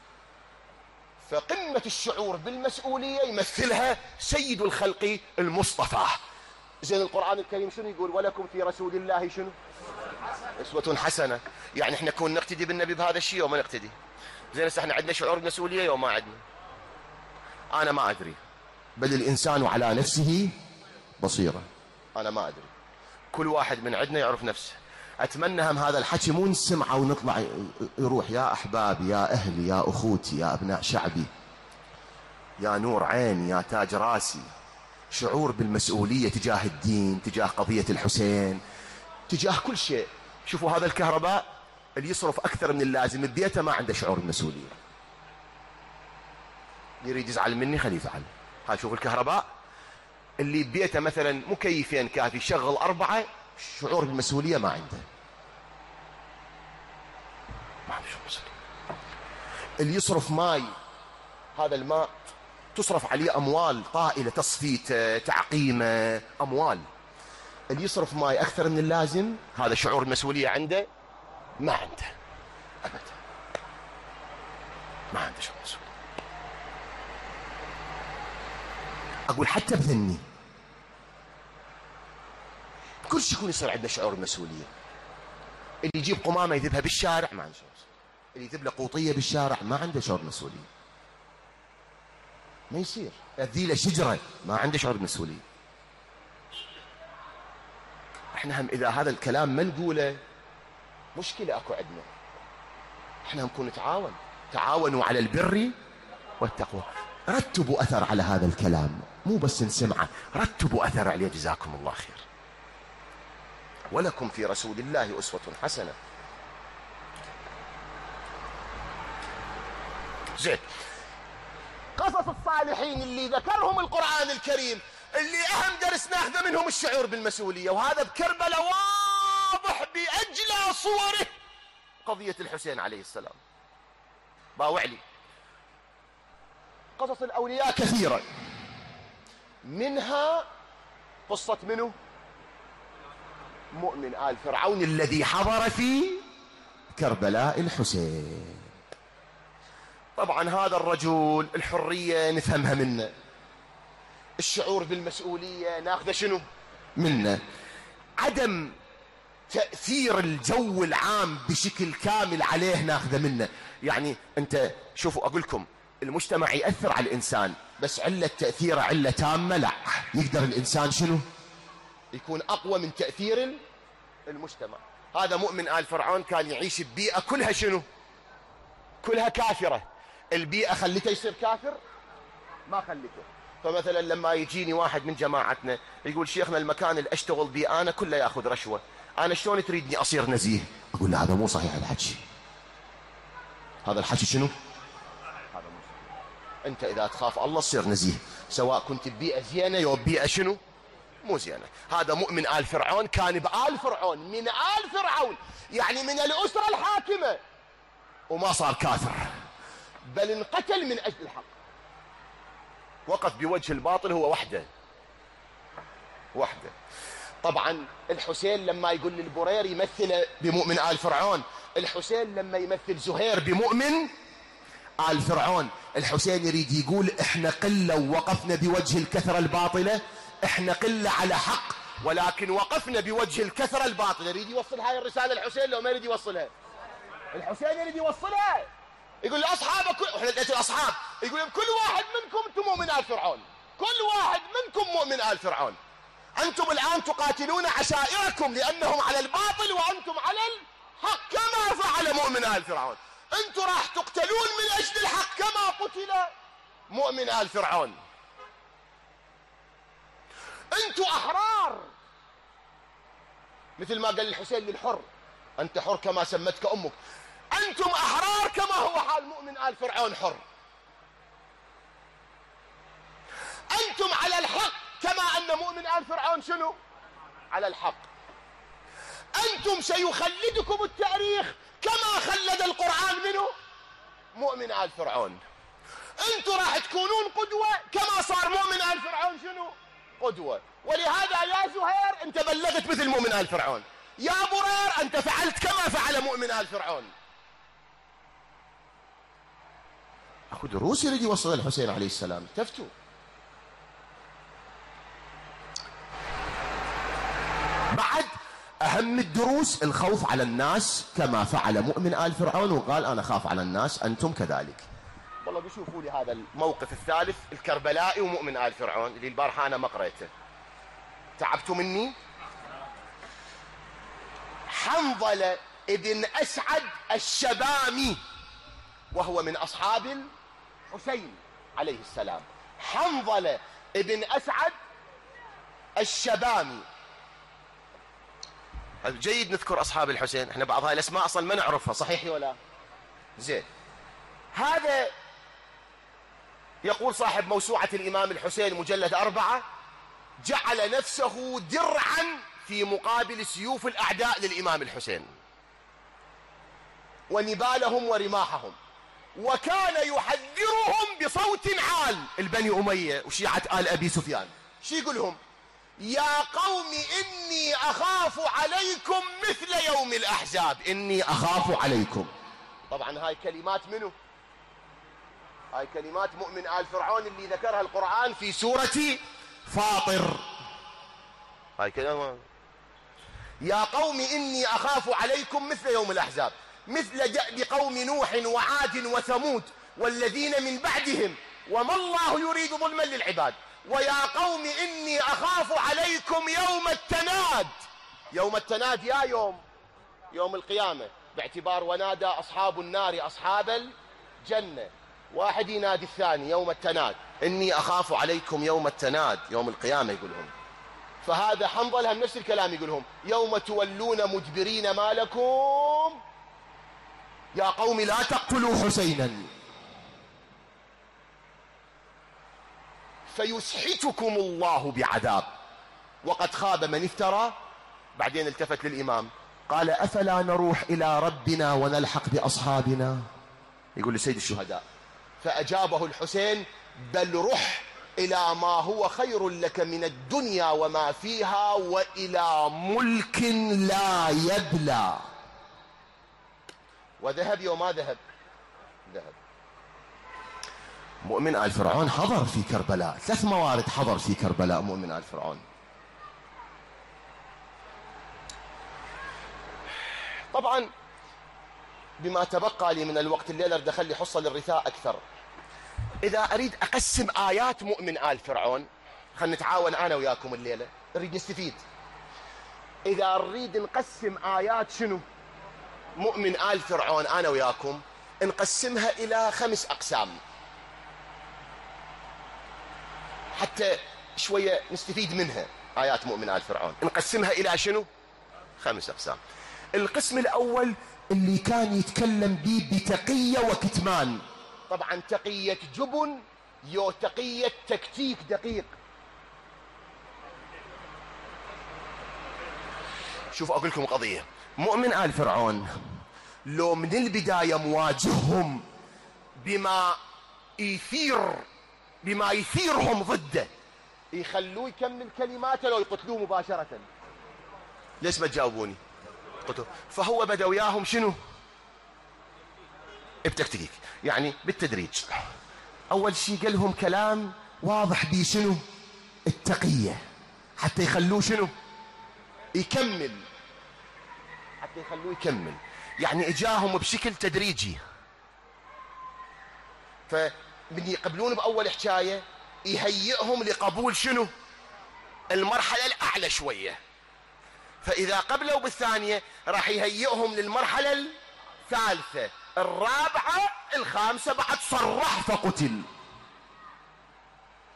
فقمة الشعور بالمسؤولية يمثلها سيد الخلق المصطفى. زين القرآن الكريم شنو يقول؟ ولكم في رسول الله شنو؟ أسوة حسنة. يعني احنا كون نقتدي بالنبي بهذا الشيء وما نقتدي. زين هسه احنا عندنا شعور بالمسؤولية وما عندنا؟ أنا ما أدري، بل الإنسان على نفسه بصيرة. أنا ما أدري، كل واحد من عندنا يعرف نفسه. أتمنى هم هذا الحكي مو نسمعه ونطلع يروح. يا أحبابي، يا أهلي، يا أخوتي، يا أبناء شعبي، يا نور عيني، يا تاج راسي، شعور بالمسؤولية تجاه الدين، تجاه قضية الحسين، تجاه كل شيء. شوفوا هذا الكهرباء اللي يصرف أكثر من اللازم ببيته ما عنده شعور بالمسؤولية. يريد يزعل مني خليه يزعل. هاي شوف الكهرباء اللي ببيته مثلا مكيفين كافي شغل أربعة، شعور بالمسؤولية ما عنده، ما عنده شعور بالمسؤولية. اللي يصرف ماي، هذا الماء تصرف عليه أموال طائلة، تصفيته، تعقيمه، أموال. اللي يصرف ماي أكثر من اللازم، هذا شعور المسؤولية عنده ما عنده أبدا، ما عنده شعور المسؤولية. أقول حتى بذني كل شيء يكون يصير عنده شعور المسؤولية. اللي يجيب قمامة يذبها بالشارع ما عنده شعور مسؤولية. اللي يذب له قوطية بالشارع ما عنده شعور مسؤولية. ما يصير. يذي له شجرة ما عنده شعور بالمسؤولية. احنا هم إذا هذا الكلام ما نقوله مشكلة أكو عندنا. احنا هم نكون نتعاون، تعاونوا على البر والتقوى. رتبوا أثر على هذا الكلام، مو بس نسمعه، رتبوا أثر عليه. جزاكم الله خير. ولكم في رسول الله أسوة حسنة. زين، قصص الصالحين اللي ذكرهم القرآن الكريم، اللي أهم درس ناخذه منهم الشعور بالمسؤولية، وهذا بكربلاء واضح بأجلى صوره. قضية الحسين عليه السلام باوعلي. قصص الأولياء كثيرة، منها قصة منه؟ مؤمن آل فرعون الذي حضر في كربلاء الحسين. طبعا هذا الرجل الحرية نفهمها منه، الشعور بالمسؤولية ناخذه شنو منه، عدم تأثير الجو العام بشكل كامل عليه ناخذه منه. يعني انت شوفوا اقول لكم، المجتمع يأثر على الإنسان، بس علة تأثيره علة تامة لا. يقدر الإنسان شنو يكون أقوى من تأثير المجتمع. هذا مؤمن آل فرعون كان يعيش ببيئة كلها شنو؟ كلها كافرة. البيئة خلته يصير كافر؟ ما خلته. فمثلا لما يجيني واحد من جماعتنا يقول شيخنا المكان اللي أشتغل بيه أنا كله يأخذ رشوة، أنا شلون تريدني أصير نزيه؟ أقول له هذا مو صحيح الحكي. هذا الحكي شنو؟ هذا مو صحيح. أنت إذا تخاف الله تصير نزيه، سواء كنت ببيئة زينة أو ببيئة شنو؟ مو زينة. هذا مؤمن آل فرعون كان بآل فرعون، من آل فرعون، يعني من الأسرة الحاكمة، وما صار كافر، بل انقتل من أجل الحق. وقف بوجه الباطل هو وحده وحده. طبعا الحسين لما يقول للبرير يمثل بمؤمن آل فرعون، الحسين لما يمثل زهير بمؤمن آل فرعون، الحسين يريد يقول احنا قلة ووقفنا بوجه الكثرة الباطلة، احنا قلة على حق ولكن وقفنا بوجه الكثرة الباطلة. يريد يوصل هاي الرسالة الحسين لو ما يريد يوصلها؟ الحسين يريد يوصلها، يقول لأصحابه كل... احنا الأصحاب يقول لهم كل واحد منكم انتم مؤمن آل فرعون، كل واحد منكم مؤمن آل فرعون. أنتم الآن تقاتلون عشائركم لأنهم على الباطل وأنتم على الحق كما فعل مؤمن آل فرعون. أنتم راح تقتلون من أجل الحق كما قتل مؤمن آل فرعون. أنتم أحرار، مثل ما قال الحسين للحر: أنت حر كما سمتك أمك. أنتم أحرار كما هو حال مؤمن آل فرعون حر. أنتم على الحق كما أن مؤمن آل فرعون شنو؟ على الحق. أنتم سيخلدكم التاريخ كما خلد القرآن منه مؤمن آل فرعون. أنتم راح تكونون قدوة كما صار مؤمن آل فرعون شنو؟ قدوة. ولهذا يا زهير أنت بلغت مثل مؤمن آل فرعون، يا برير أنت فعلت كما فعل مؤمن آل فرعون. أخو دروس يريد يوصل الحسين عليه السلام. تفتوا بعد أهم الدروس الخوف على الناس كما فعل مؤمن آل فرعون، وقال أنا خاف على الناس أنتم كذلك. والله بيشوفوا لي هذا الموقف الثالث الكربلائي ومؤمن آل فرعون اللي البارحة أنا ما قريته. تعبتوا مني؟ حنظلة ابن أسعد الشبامي وهو من أصحاب الحسين عليه السلام. حنظلة ابن أسعد الشبامي. جيد نذكر أصحاب الحسين، احنا بعض هاي الأسماء أصلا ما نعرفها، صحيح ولا؟ زين. هذا يقول صاحب موسوعة الإمام الحسين مجلد أربعة: جعل نفسه درعا في مقابل سيوف الأعداء للإمام الحسين ونبالهم ورماحهم، وكان يحذرهم بصوت عال. البني أمية وشيعة آل أبي سفيان شي يقولهم؟ يا قوم إني أخاف عليكم مثل يوم الأحزاب. إني أخاف عليكم. طبعا هاي كلمات منه؟ هاي كلمات مؤمن آل فرعون اللي ذكرها القرآن في سورة فاطر. هاي كلمات: يا قوم إني أخاف عليكم مثل يوم الأحزاب مثل دأب قوم نوح وعاد وثمود والذين من بعدهم وما الله يريد ظلما للعباد ويا قوم إني أخاف عليكم يوم التناد. يوم التناد يا يوم يوم القيامة، باعتبار ونادى أصحاب النار أصحاب الجنة، واحد ينادي الثاني يوم التناد. إني أخاف عليكم يوم التناد يوم القيامة يقولهم. فهذا حنظل هم نفس الكلام يقولهم: يوم تولون مدبرين ما لكم. يا قوم لا تقتلوا حسينا فيسحتكم الله بعذاب وقد خاب من افترى. بعدين التفت للإمام قال: أفلا نروح إلى ربنا ونلحق بأصحابنا؟ يقول لسيد الشهداء. فأجابه الحسين: بل رح إلى ما هو خير لك من الدنيا وما فيها وإلى ملك لا يبلى. وذهب يوم ما ذهب؟ ذهب. مؤمن آل فرعون حضر في كربلاء، ثلاث موارد حضر في كربلاء مؤمن آل فرعون. طبعا بما تبقى لي من الوقت الليلة اريد اخلي حصة للرثاء اكثر. اذا اريد اقسم ايات مؤمن آل فرعون، خلينا نتعاون انا وياكم الليلة، نريد نستفيد. اذا نريد نقسم ايات شنو مؤمن آل فرعون انا وياكم، نقسمها الى خمس اقسام حتى شوية نستفيد منها. ايات مؤمن آل فرعون نقسمها الى شنو؟ خمس اقسام. القسم الاول اللي كان يتكلم به بتقية وكتمان. طبعا تقية جبن يو تقية تكتيك دقيق. شوف اقول لكم قضية. مؤمن آل فرعون لو من البداية مواجههم بما يثير بما يثيرهم ضده، يخلوه يكمل كلماته لو يقتلوه مباشرة. ليش ما تجاوبوني؟ قتل. فهو بدأ وياهم شنو؟ بتكتيك، يعني بالتدريج. اول شيء قال لهم كلام واضح بيه شنو؟ التقية، حتى يخلوه شنو؟ يكمل، حتى يخلوه يكمل. يعني اجاهم بشكل تدريجي. فمن يقبلون باول حكاية يهيئهم لقبول شنو؟ المرحلة الاعلى شوية. فاذا قبلوا بالثانية راح يهيئهم للمرحلة الثالثة، الرابعة، الخامسة، بعد صرح فقتل.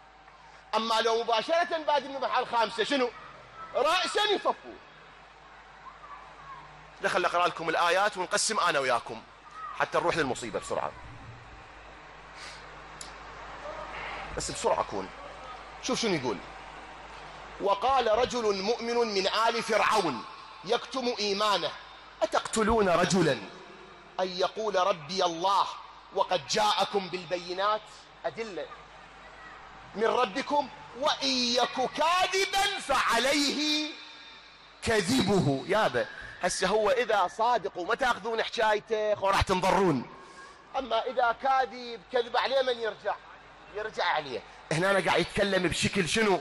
اما لو مباشرة بعد من المرحلة الخامسة شنو؟ رأسا يصفوا. دخل أقرأ لكم الآيات ونقسم أنا وياكم حتى نروح للمصيبة بسرعة، بس بسرعة كون. شوف شنو يقول: وقال رجل مؤمن من آل فرعون يكتم إيمانه أتقتلون رجلا أن يقول ربي الله وقد جاءكم بالبينات أدلة من ربكم وإن يك كاذبا فعليه كذبه. يابا هسه هو إذا صادق وما تأخذون حكايته وراح تنضرون، أما إذا كاذب كذب عليه من يرجع؟ يرجع عليه. هنا أنا قاعد يتكلم بشكل شنو؟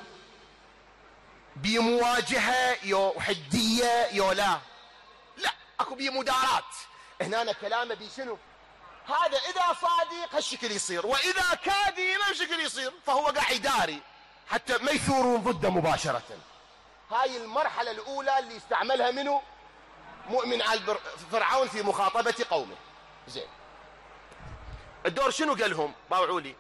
بمواجهة يو حدية يو لا لا اكو بيه مدارات. هنا أنا كلامه بشنو؟ هذا إذا صادق هالشكل يصير، وإذا كاذب هالشكل يصير، فهو قاعد يداري حتى ما يثورون ضده مباشرة. هاي المرحلة الأولى اللي استعملها منه مؤمن آل فرعون في مخاطبة قومه. زين، الدور شنو قال لهم؟ باوعوا لي.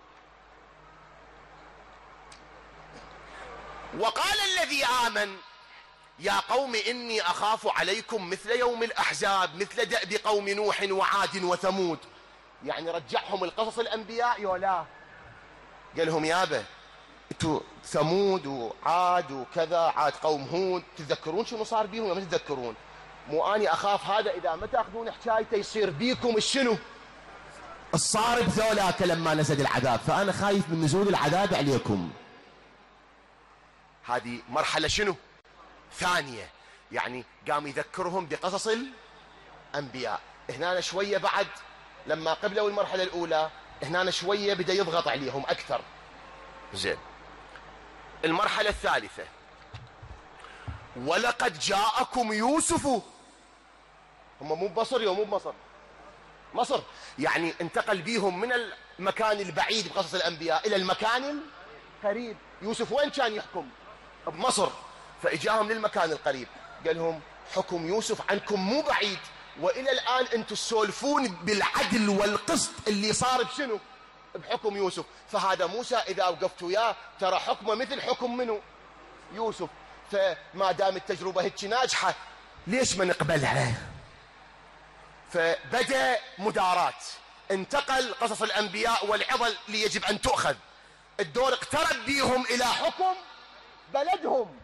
وقال الذي آمن يا قوم إني أخاف عليكم مثل يوم الأحزاب مثل دأب قوم نوح وعاد وثمود. يعني رجعهم القصص الأنبياء يولا، قال لهم يابا انتوا ثمود وعاد وكذا، عاد قوم هود تتذكرون شنو صار بيهم؟ ما تتذكرون؟ مو أني أخاف هذا إذا ما تأخذون حكايته يصير بيكم الشنو؟ الصار بذولاك لما نزل العذاب، فأنا خايف من نزول العذاب عليكم. هذه مرحلة شنو؟ ثانية. يعني قام يذكرهم بقصص الأنبياء. هنا شوية بعد لما قبلوا المرحلة الأولى، هنا شوية بدأ يضغط عليهم أكثر. زين، المرحلة الثالثة: ولقد جاءكم يوسف. هم مو بمصر يوم مو بمصر، مصر يعني انتقل بيهم من المكان البعيد بقصص الأنبياء إلى المكان القريب. يوسف وين كان يحكم؟ بمصر. فإجاهم للمكان القريب، قال لهم حكم يوسف عنكم مو بعيد، وإلى الآن أنتم تسولفون بالعدل والقسط اللي صار بشنو؟ بحكم يوسف. فهذا موسى إذا وقفتوا وياه ترى حكمه مثل حكم منه؟ يوسف. فما دام التجربة هيك ناجحة ليش ما نقبلها؟ فبدأ مدارات، انتقل قصص الأنبياء والعظة اللي يجب أن تؤخذ. الدور اقترب بيهم إلى حكم بلدهم.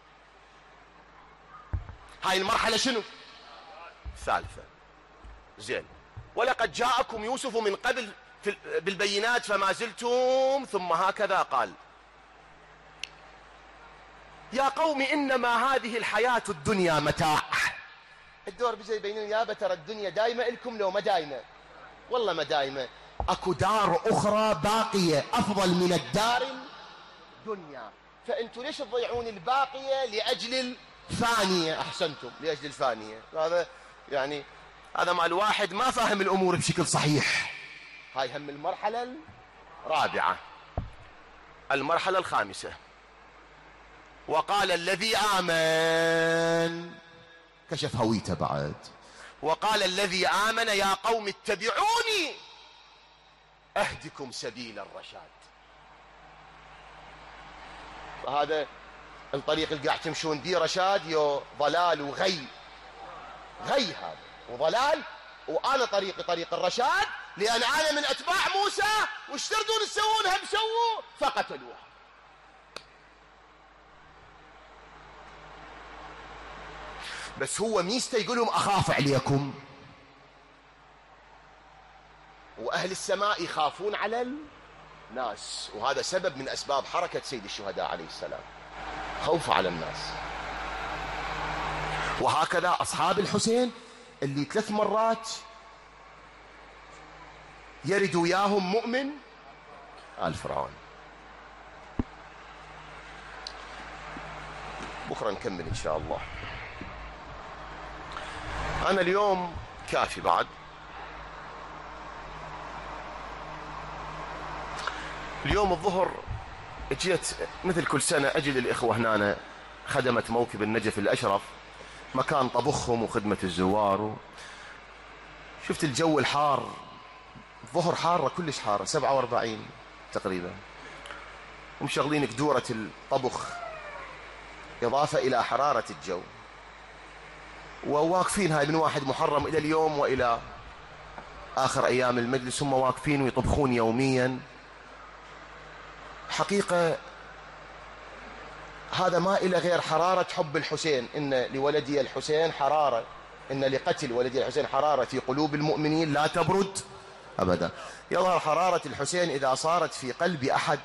هاي المرحلة شنو؟ الثالثة. زين، ولقد جاءكم يوسف من قبل بالبينات فما زلتم، ثم هكذا قال: يا قوم إنما هذه الحياة الدنيا متاع. الدور بيجي يبينون يابا ترى الدنيا دايمة إلكم لو ما دايمة، والله ما دايمة، اكو دار اخرى باقية افضل من الدار الدنيا، فأنتوا ليش تضيعون الباقية لأجل الثانية؟ أحسنتم، لأجل الثانية. هذا يعني هذا مع الواحد ما فاهم الأمور بشكل صحيح. هاي هم المرحلة الرابعة. المرحلة الخامسة: وقال الذي آمن، كشف هويته بعد. وقال الذي آمن يا قوم اتبعوني أهدكم سبيل الرشاد. فهذا الطريق اللي قاعد تمشون بيه رشاد يو ضلال وغي، غي هذا وضلال، وأنا طريقي طريق الرشاد، لأن أنا من أتباع موسى. وش تردون تسوون؟ هم سووا فقتلوها. بس هو ميسته يقول لهم أخاف عليكم، وأهل السماء يخافون على الناس، وهذا سبب من أسباب حركة سيد الشهداء عليه السلام، خوف على الناس. وهكذا أصحاب الحسين اللي ثلاث مرات يرد وياهم مؤمن آل فرعون. بكرة نكمل إن شاء الله. أنا اليوم كافي بعد. اليوم الظهر جيت مثل كل سنة أجي للإخوة هنا خدمة موكب النجف الأشرف، مكان طبخهم وخدمة الزوار. شفت الجو الحار، الظهر حارة كلش حارة، سبعة واربعين تقريبا، ومشغلين قدورة الطبخ إضافة إلى حرارة الجو. وواقفين هاي من واحد محرم إلى اليوم وإلى آخر أيام المجلس هم واقفين ويطبخون يوميا. حقيقة هذا ما إلى غير حرارة حب الحسين. إن لولدي الحسين حرارة، إن لقتل ولدي الحسين حرارة في قلوب المؤمنين لا تبرد أبدا. يظهر حرارة الحسين إذا صارت في قلب أحد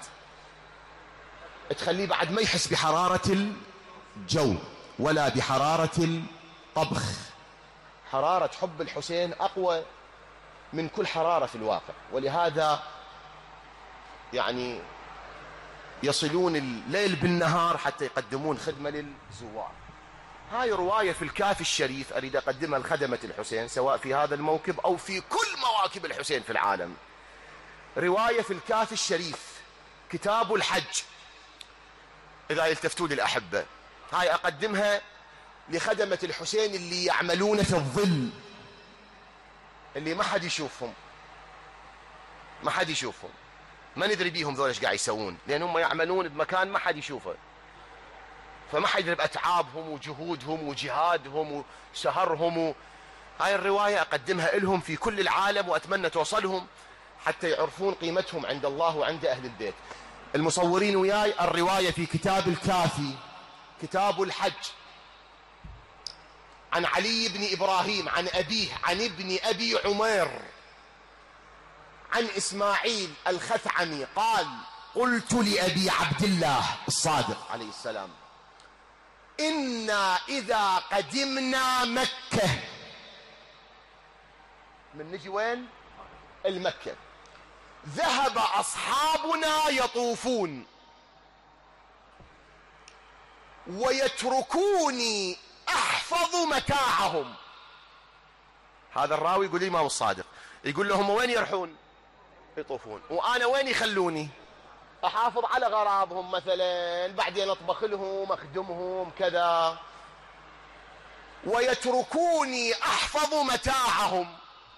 تخليه بعد ما يحس بحرارة الجو ولا بحرارة الطبخ. حرارة حب الحسين أقوى من كل حرارة في الواقع، ولهذا يعني يصلون الليل بالنهار حتى يقدمون خدمة للزوار. هاي رواية في الكافي الشريف أريد أقدمها لخدمة الحسين سواء في هذا الموكب أو في كل مواكب الحسين في العالم. رواية في الكافي الشريف كتاب الحج إذا يلتفتون الأحبة. هاي أقدمها لخدمة الحسين اللي يعملون في الظل، اللي ما حد يشوفهم، ما حد يشوفهم، ما ندري بيهم ذول ايش قاعد يسوون، لأن هم يعملون بمكان ما حد يشوفه، فما حد يدري بأتعابهم وجهودهم وجهادهم وسهرهم و... هاي الرواية أقدمها لهم في كل العالم وأتمنى توصلهم حتى يعرفون قيمتهم عند الله وعند أهل البيت. المصورين وياي الرواية في كتاب الكافي كتاب الحج عن علي بن إبراهيم عن أبيه عن ابن أبي عمير عن إسماعيل الخثعمي قال: قلت لأبي عبد الله الصادق عليه السلام: إنا إذا قدمنا مكة، من نجي وين؟ المكة، ذهب أصحابنا يطوفون ويتركوني أحفظ متاعهم. هذا الراوي يقول الإمام الصادق، يقول لهم وين يرحون؟ يطوفون، وأنا وين يخلوني؟ أحافظ على غراضهم مثلا، بعدين أطبخ لهم أخدمهم كذا، ويتركوني أحفظ متاعهم.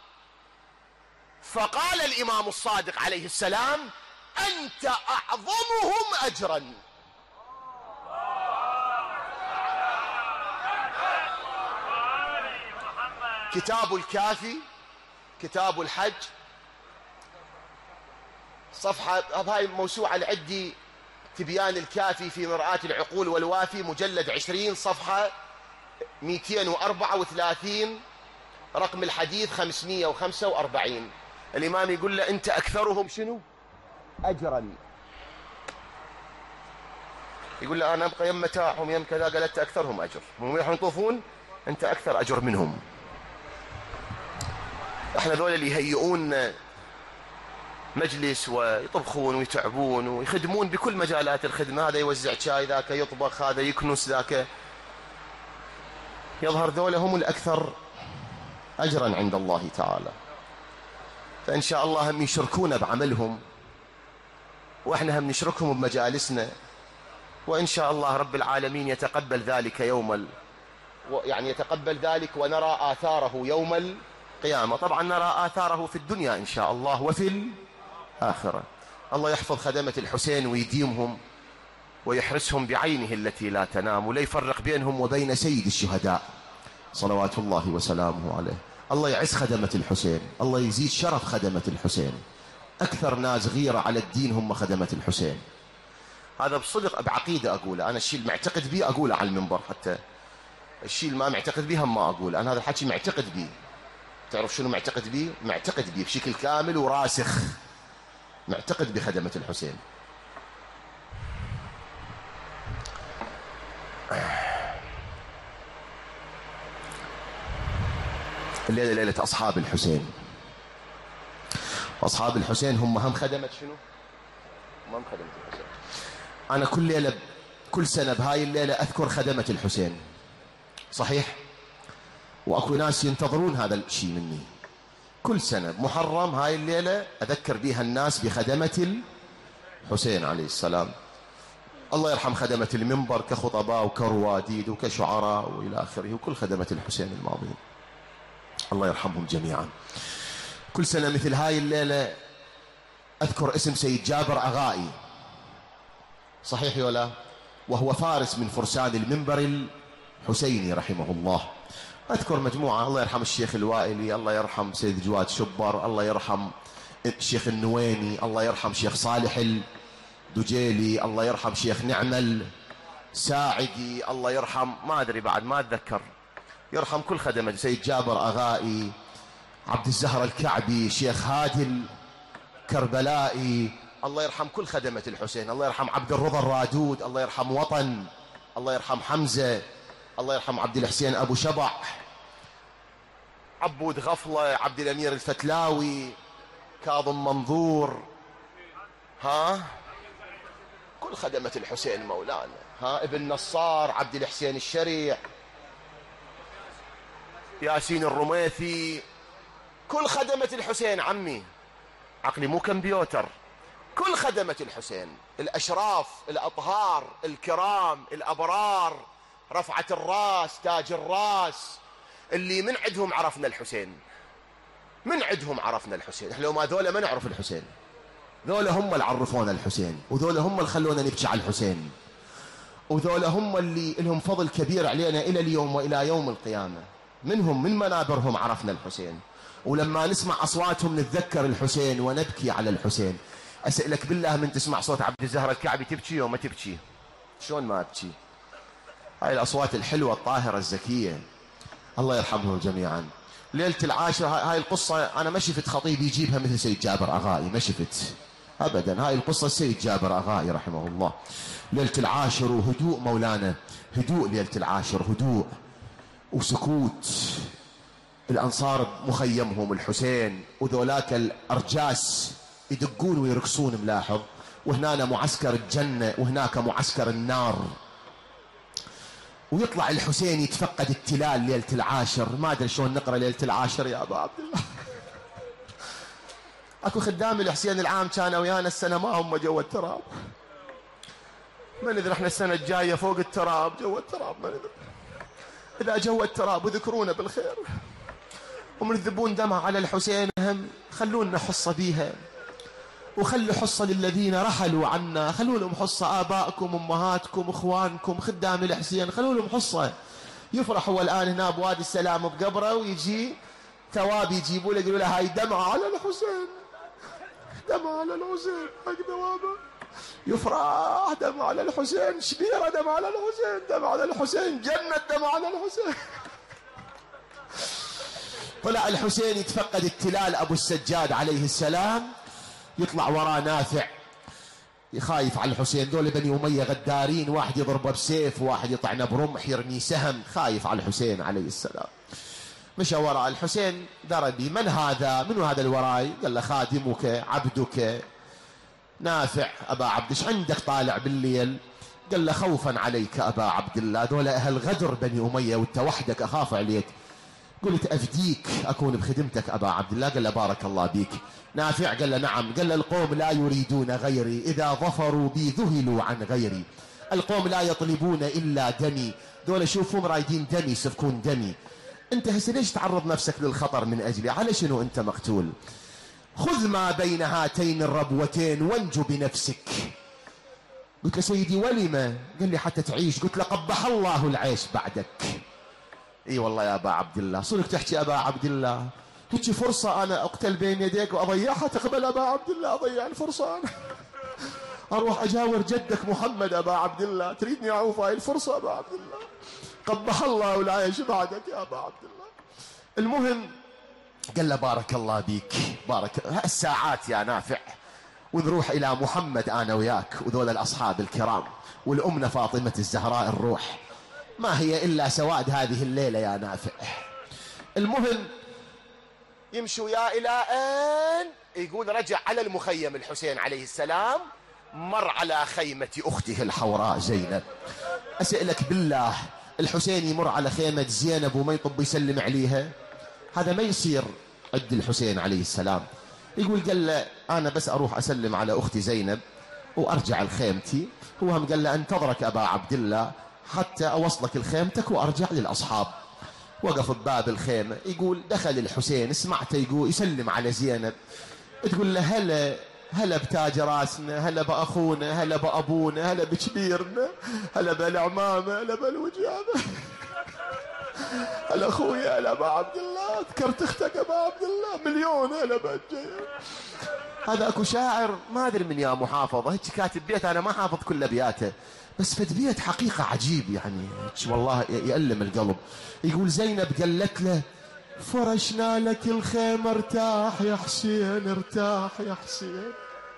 فقال الإمام الصادق عليه السلام: أنت أعظمهم أجرا. كتاب الكافي كتاب الحج صفحة، هاي موسوعة العدي تبيان الكافي في مرآة العقول والوافي مجلد عشرين صفحة مئتين وأربعة وثلاثين رقم الحديث خمسمئة وخمسة وأربعين. الإمام يقول له: أنت أكثرهم شنو؟ أجرا. يقول له: أنا أبقى يم متاعهم يم كذا. قال: أنت أكثرهم أجر، هم يروحون يطوفون، أنت أكثر أجر منهم. احنا ذول اللي يهيئون مجلس ويطبخون ويتعبون ويخدمون بكل مجالات الخدمة، هذا يوزع شاي، ذاك يطبخ، هذا يكنس، ذاك. يظهر ذولا هم الأكثر أجرا عند الله تعالى. فإن شاء الله هم يشركونا بعملهم وإحنا هم نشركهم بمجالسنا، وإن شاء الله رب العالمين يتقبل ذلك يوم ال... يعني يتقبل ذلك ونرى آثاره يوم القيامة. طبعا نرى آثاره في الدنيا إن شاء الله وفي الآخرة. الله يحفظ خدمة الحسين ويديمهم ويحرسهم بعينه التي لا تنام، ولا يفرق بينهم وبين سيد الشهداء صلوات الله وسلامه عليه. الله يعز خدمة الحسين، الله يزيد شرف خدمة الحسين. أكثر ناس غيرة على الدين هم خدمة الحسين. هذا بصدق بعقيدة أقوله، أنا الشيء المعتقد به أقوله على المنبر، حتى الشيء اللي ما معتقد به هم ما أقول. أنا هذا الحكي معتقد به. تعرف شنو معتقد به؟ معتقد به بشكل كامل وراسخ، معتقد بخدمة الحسين. الليلة ليلة أصحاب الحسين. أصحاب الحسين هم هم خدمة شنو؟ هم هم خدمة الحسين. أنا كل ليلة كل سنة بهاي الليلة أذكر خدمة الحسين، صحيح؟ وأكو ناس ينتظرون هذا الشيء مني. كل سنة بمحرم هاي الليلة أذكر بها الناس بخدمة الحسين عليه السلام. الله يرحم خدمة المنبر كخطباء وكرواديد وكشعراء وإلى آخره، وكل خدمة الحسين الماضيين الله يرحمهم جميعا. كل سنة مثل هاي الليلة أذكر اسم سيد جابر أغائي، صحيح ولا؟ وهو فارس من فرسان المنبر الحسيني رحمه الله، أذكر مجموعة، الله يرحم الشيخ الوائلي، الله يرحم سيد جواد شبر، الله يرحم الشيخ النويني، الله يرحم شيخ صالح الدجيلي، الله يرحم شيخ نعمل ساعدي، الله يرحم ما أدري بعد ما أتذكر، يرحم كل خدمة، سيد جابر أغائي، عبد الزهر الكعبي، شيخ هادي الكربلائي، الله يرحم كل خدمة الحسين، الله يرحم عبد الرضا الرادود، الله يرحم وطن، الله يرحم حمزة، الله يرحم عبد الحسين أبو شبع، عبود غفلة، عبد الأمير الفتلاوي، كاظم منظور، ها كل خدمة الحسين مولانا، ها ابن نصار، عبد الحسين الشريع، ياسين الرميثي، كل خدمة الحسين عمي، عقلي مو كمبيوتر، كل خدمة الحسين، الأشراف، الأطهار، الكرام، الأبرار، رفعة الراس، تاج الراس، اللي من عندهم عرفنا الحسين، من عندهم عرفنا الحسين. احنا لو ما ذولا ما نعرف الحسين، ذولا هم اللي عرفونا الحسين، وذولا هم اللي خلونا نبكي على الحسين، وذولا هم اللي لهم فضل كبير علينا إلى اليوم وإلى يوم القيامة. منهم من منابرهم عرفنا الحسين، ولما نسمع أصواتهم نتذكر الحسين ونبكي على الحسين. أسألك بالله، من تسمع صوت عبد الزهر الكعبي تبكي وما تبكي؟ شلون ما أبكي؟ هاي الأصوات الحلوة الطاهرة الزكية، الله يرحمهم جميعا. ليلة العاشر هاي القصة أنا ما شفت خطيب يجيبها مثل سيد جابر أغائي، ما شفت أبدا. هاي القصة سيد جابر أغائي رحمه الله. ليلة العاشر وهدوء مولانا، هدوء ليلة العاشر، هدوء وسكوت. الأنصار مخيمهم الحسين، وذولاك الأرجاس يدقون ويرقصون ملاحظ، وهنا معسكر الجنة وهناك معسكر النار. ويطلع الحسين يتفقد التلال ليلة العاشر. ما أدري شلون نقرأ ليلة العاشر يا أبا عبد الله. أكو خدام الحسين العام كانوا ويانا السنة ما هم جوا التراب، ما ندري احنا السنة الجاية فوق التراب جوا التراب، ما ندري. إذا جوا التراب وذكرونا بالخير ومن الذبون دمع على الحسين هم خلونا حصة بيها، وخلوا حصة للذين رحلوا عنا، خلوا لهم حصة، آبائكم أمهاتكم إخوانكم خدام الحسين خلوا لهم حصة. يفرحوا الآن هنا بوادي السلام بقبره، ويجي ثواب يجيبوا له يقولوا له هاي دمعة على الحسين، دمعة على الحسين، حق ثوابه يفرح، دمعة على الحسين، شبيرة دمعة على الحسين، دمعة على الحسين، جنة دمعة على الحسين. طلع الحسين يتفقد التلال أبو السجاد عليه السلام، يطلع وراه نافع يخايف على الحسين. دول بني أمية غدارين، واحد يضربه بسيف، واحد يطعنه برمح، يرمي سهم، خايف على الحسين عليه السلام. مشى وراء الحسين دربي، من هذا؟ منو هذا الوراي؟ قال له خادمك عبدك نافع أبا عبد. ايش عندك طالع بالليل؟ قال له خوفا عليك أبا عبد الله، دول أهل غدر بني أمية وانت وحدك أخاف عليك، قلت أفديك أكون بخدمتك أبا عبد الله. قال له بارك الله بيك. نافع قال له نعم. قال له القوم لا يريدون غيري، إذا ظفروا بي ذهلوا عن غيري، القوم لا يطلبون إلا دمي، دول شوفهم رايدين دمي، يسفكون دمي. أنت هسه ليش تعرض نفسك للخطر من أجلي؟ على شنو أنت مقتول؟ خذ ما بين هاتين الربوتين وانجو بنفسك. قلت له سيدي ولما؟ قال لي حتى تعيش. قلت له قبح الله العيش بعدك. اي والله يا ابا عبد الله، صرك تحكي ابا عبد الله، هيك فرصه انا اقتل بين يديك واضيعها، تقبل ابا عبد الله اضيع الفرصه انا؟ اروح اجاور جدك محمد ابا عبد الله، تريدني اعوف هاي الفرصه ابا عبد الله؟ قبح الله العيش بعدك يا ابا عبد الله. المهم قال له بارك الله بيك، بارك الساعات يا نافع، ونروح الى محمد انا وياك وذول الاصحاب الكرام والامنا فاطمه الزهراء الروح، ما هي إلا سواد هذه الليلة يا نافع. المهم يمشوا يا إلى أين؟ يقول رجع على المخيم الحسين عليه السلام، مر على خيمة أخته الحوراء زينب. أسألك بالله، الحسين يمر على خيمة زينب وما يطب يسلم عليها؟ هذا ما يصير عند الحسين عليه السلام. يقول قال له أنا بس أروح أسلم على أختي زينب وأرجع لخيمتي. هو هم قال له أنتظرك أبا عبد الله حتى أوصلك لخيمتك وأرجع للأصحاب. وقف بباب الخيمة. يقول دخل الحسين، سمعته يقول يسلم على زينب، تقول له هلا هلا بتاج راسنا، هلا بأخونا، هلا بأبونا، هلا بكبيرنا، هلا بالعمامة، هلا بالوجابة. هلا اخويا، هلا ابا عبد الله، ذكرت اختك ابا عبد الله، مليون هلا بعد جاي. هذا اكو شاعر ما ادري من يا محافظ، هيك كاتب بيت انا ما حافظ كل ابياته، بس فد بيت حقيقه عجيب يعني والله يألم القلب. يقول زينب قالت له فرشنا لك الخيمه ارتاح يا حسين، ارتاح يا حسين.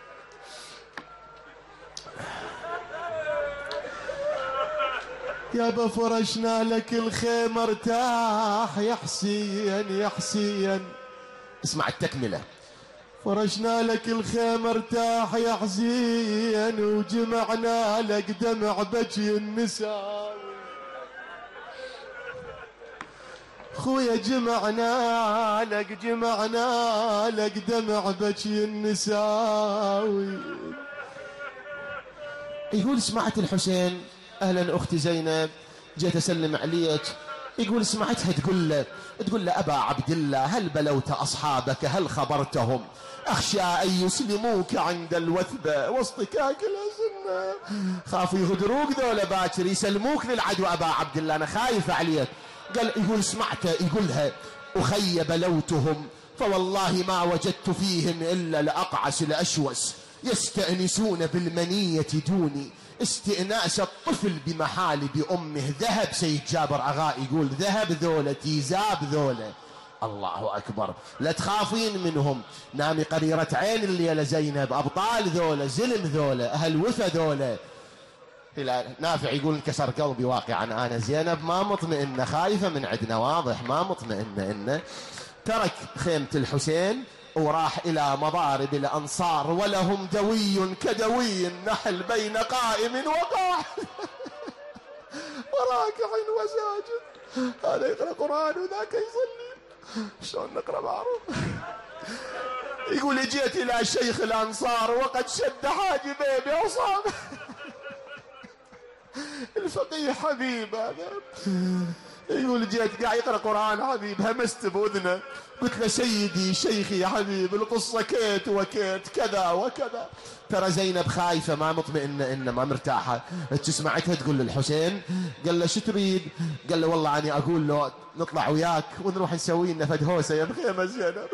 يابا فرشنا لك الخيمة ارتاح يا حسين يا حسين. اسمع التكملة. فرشنا لك الخيمة ارتاح يا حسين وجمعنا لك دمع بكي النساء. خويا جمعنا لك جمعنا لك دمع بكي النساء. يقول سمعت الحسين اهلا اختي زينب جيت اسلم عليك. يقول سمعتها تقول له تقول له ابا عبد الله هل بلوت اصحابك هل خبرتهم اخشى ان يسلموك عند الوثبه واصطكاك الازنه. خافوا يغدروك ذولا باكر يسلموك للعدو ابا عبد الله انا خايف عليك. قال يقول سمعته يقولها اخي بلوتهم فوالله ما وجدت فيهم الا الاقعس الاشوس يستأنسون بالمنية دوني استئناس الطفل بمحالب أمه. ذهب سيد جابر أغاء يقول ذهب ذولة تيزاب ذولة. الله أكبر لا تخافين منهم نامي قريرة عين الليلة زينب أبطال ذولة زلم ذولة أهل وفا ذولة. نافع يقول انكسر قلبي واقعا أنا زينب ما مطمئنة خايفة من عندنا واضح ما مطمئنة إنه ترك خيمة الحسين وراح إلى مضارب الأنصار ولهم دوي كدوي النحل بين قائم وقاعد وراكع وساجد. هذا يقرأ قرآن وذاك يصلي شلون نقرأ معروف. يقول اجيت إلى شيخ الأنصار وقد شد حاجبيه بعصابه. الفقيه حبيب هذا يقول جيت قاعد يقرأ قرآن حبيب همست بأذنه قلت له سيدي شيخي يا حبيب القصة كيت وكيت كذا وكذا. ترى زينب خايفة ما مطمئنة إنه ما مرتاحة. سمعتها تقول للحسين قال له شو تريد؟ قال له والله أنا أقول له نطلع وياك ونروح نسوي لنا فد هوسة يا بخيمة زينب.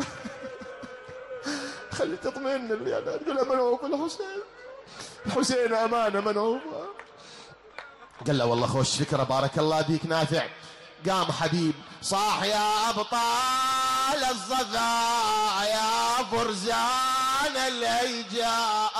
خلي تطمئن الليلة. تقول له منعوف الحسين الحسين أمانة منعوف. قال له والله خوش فكرة بارك الله بيك نافع. قام حبيب صاح يا أبطال الصفا يا فرزان الهيجاء.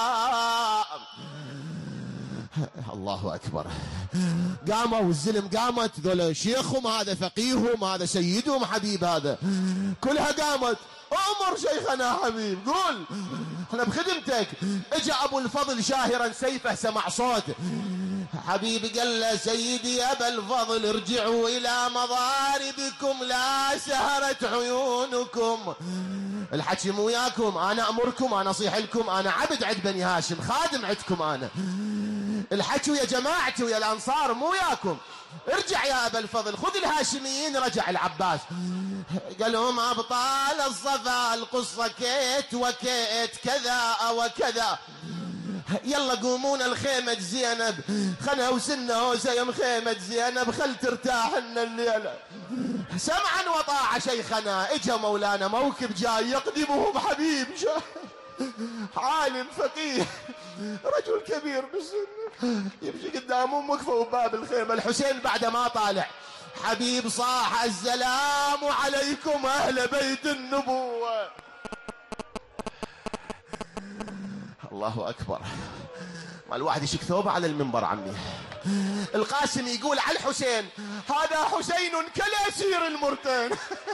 الله أكبر. قاموا والزلم قامت ذولا شيخهم هذا فقيههم هذا سيدهم حبيب هذا كلها قامت. أمر شيخنا حبيب قول احنا بخدمتك. اجا أبو الفضل شاهرا سيفه سمع صوت حبيبي قال له سيدي يا أبا الفضل ارجعوا إلى مضاربكم لا سهرت عيونكم. الحكي مو وياكم أنا أمركم أنا أصيح لكم أنا عبد عند بني هاشم خادم عندكم أنا. الحكي يا جماعتي ويا الأنصار مو وياكم. ارجع يا أبا الفضل خذ الهاشميين. رجع العباس قال لهم أبطال الصفا القصة كيت وكيت كذا وكذا يلا قومون الخيمة زينب خلنا وسنا هوسيم خيمة زينب خل ترتاح لنا الليلة. سمعا وطاعة شيخنا. اجا مولانا موكب جاي يقدمه بحبيب عالم فقيه رجل كبير بالسن يمشي قدامهم وقفوا بباب الخيمة. الحسين بعد ما طالع حبيب صاح السلام عليكم أهل بيت النبوة. الله أكبر. ما الواحد يشك ثوبه على المنبر عمي. القاسم يقول على الحسين هذا حسين كالأسير المرتين.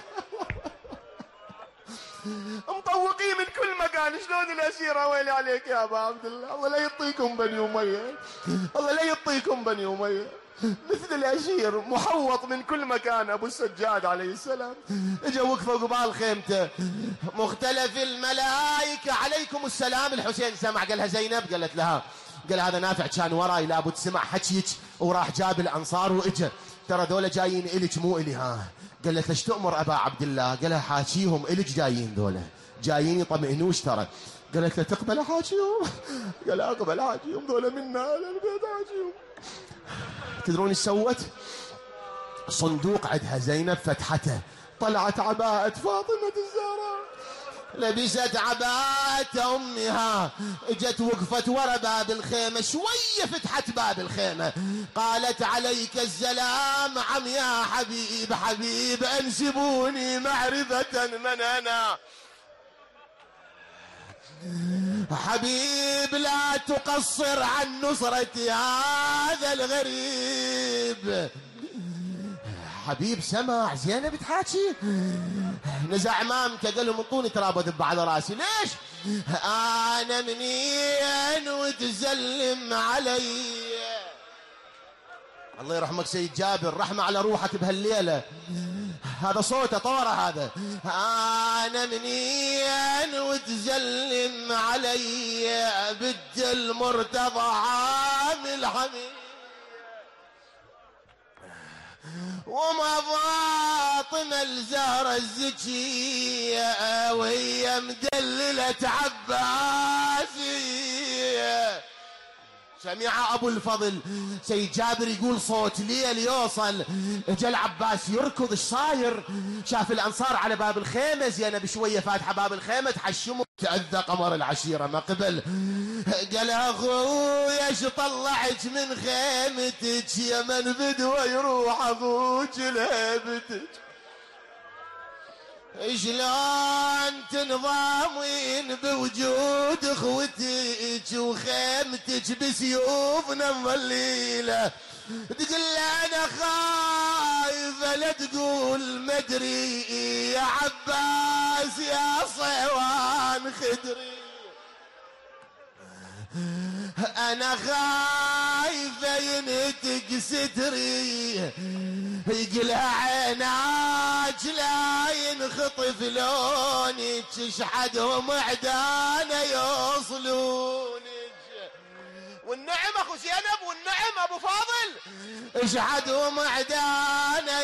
مطوقيه من كل مكان شلون الأسيرة ويلي عليك يا أبا عبد الله. الله لا يطيكم بني أمية الله لا يطيكم بني أمية. مثل الأسير محوط من كل مكان. أبو السجاد عليه السلام اجا وقفوا قبال خيمته مختلف الملائكة عليكم السلام. الحسين سمع قالها زينب قالت لها قال هذا نافع كان وراي لابد سمع حكيك وراح جاب الأنصار وإجا ترى ذولا جايين إلك مو إلي. ها قالت ليش تأمر أبا عبد الله؟ قالها حاكيهم إلك جايين ذولا جايين يطمئنوش ترى. قالت له تقبل حاكيهم؟ قال أقبل حاكيهم ذولا منا أهل البيت حاكيهم. تدرون ايش سوت؟ صندوق عندها زينب فتحته، طلعت عباءة فاطمة الزهراء، لبست عباءة أمها، اجت وقفت ورا باب الخيمة، شوية فتحت باب الخيمة، قالت عليك السلام عم يا حبيب حبيب، انسبوني معرفة من أنا، حبيب لا تقصر عن نصرة هذا الغريب. حبيب سمع زينب تحاكي، نزع امامك قال لهم انطوني تراب ادب على راسي، ليش؟ انا منين وتسلم علي؟ الله يرحمك سيد جابر، رحمة على روحك بهالليلة، هذا صوته طوره هذا. انا منين وتسلم علي، بد المرتضى عامل حميد، وما فاطمة الزهرة الزكية وهي مدللة عباسية. سمع ابو الفضل سيد جابر يقول صوت ليل يوصل، اجا العباس يركض، ايش صاير؟ شاف الانصار على باب الخيمه، زينب شويه فاتحه باب الخيمه، تحشموا، تاذى قمر العشيره ما قبل، قال اخويا ايش طلعك من خيمتك، يا من بدوى يروح اخوك لهبتك، شلون تنظامين بوجود اخوتك وخيمتك بسيوفنا مظليله، تقول انا خايفه لا تقول مدري يا عباس يا صيوان خدري، انا خايفه ينتق ستري، يقلها عيناك لا ينخطف لونك، اشحدهم عدانا يوصلونك، والنعم اخو زينب والنعم ابو فاضل، اشحدهم عدانا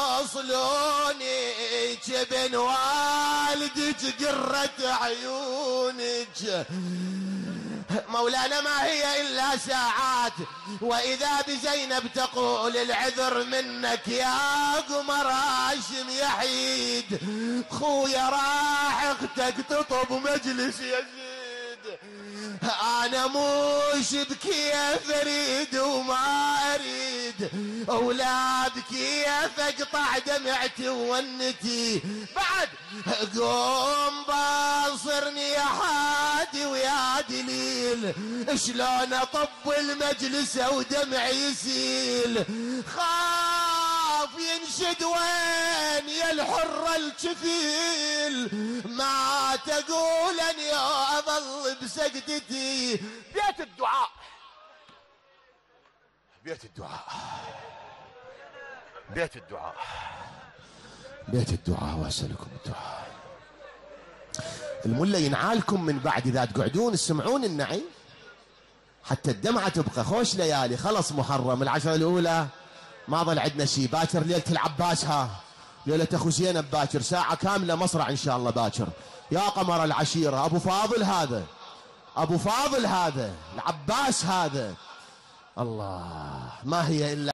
يوصلونك، بين والدك قرة عيونك، مولانا ما هي إلا ساعات، وإذا بزينب تقول العذر منك يا قمر هاشم يحيد، خويا راح اختك تطب مجلس يزيد، أنا مش بكيف أريد وما أريد، ولا بكيف أقطع دمعتي ونتي، بعد قوم باصرني يا حادي ويا دليل، شلون أطب المجلس ودمعي يسيل، خاف ينشد وين يا الحر الكفيل، ما تقولن يا أظل بسجدتي، بيت الدعاء، بيت الدعاء، بيت الدعاء، بيت الدعاء، واسألكم الدعاء. الملا ينعالكم من بعد إذا تقعدون تسمعون النعيم، حتى الدمعة تبقى. خوش ليالي، خلص محرم العشرة الأولى ما ظل عندنا شيء، باكر ليلة العباس، ها ليلة أخو زينب باكر، ساعة كاملة مصرع إن شاء الله باكر، يا قمر العشيرة، أبو فاضل هذا، أبو فاضل هذا، العباس هذا، الله ما هي إلا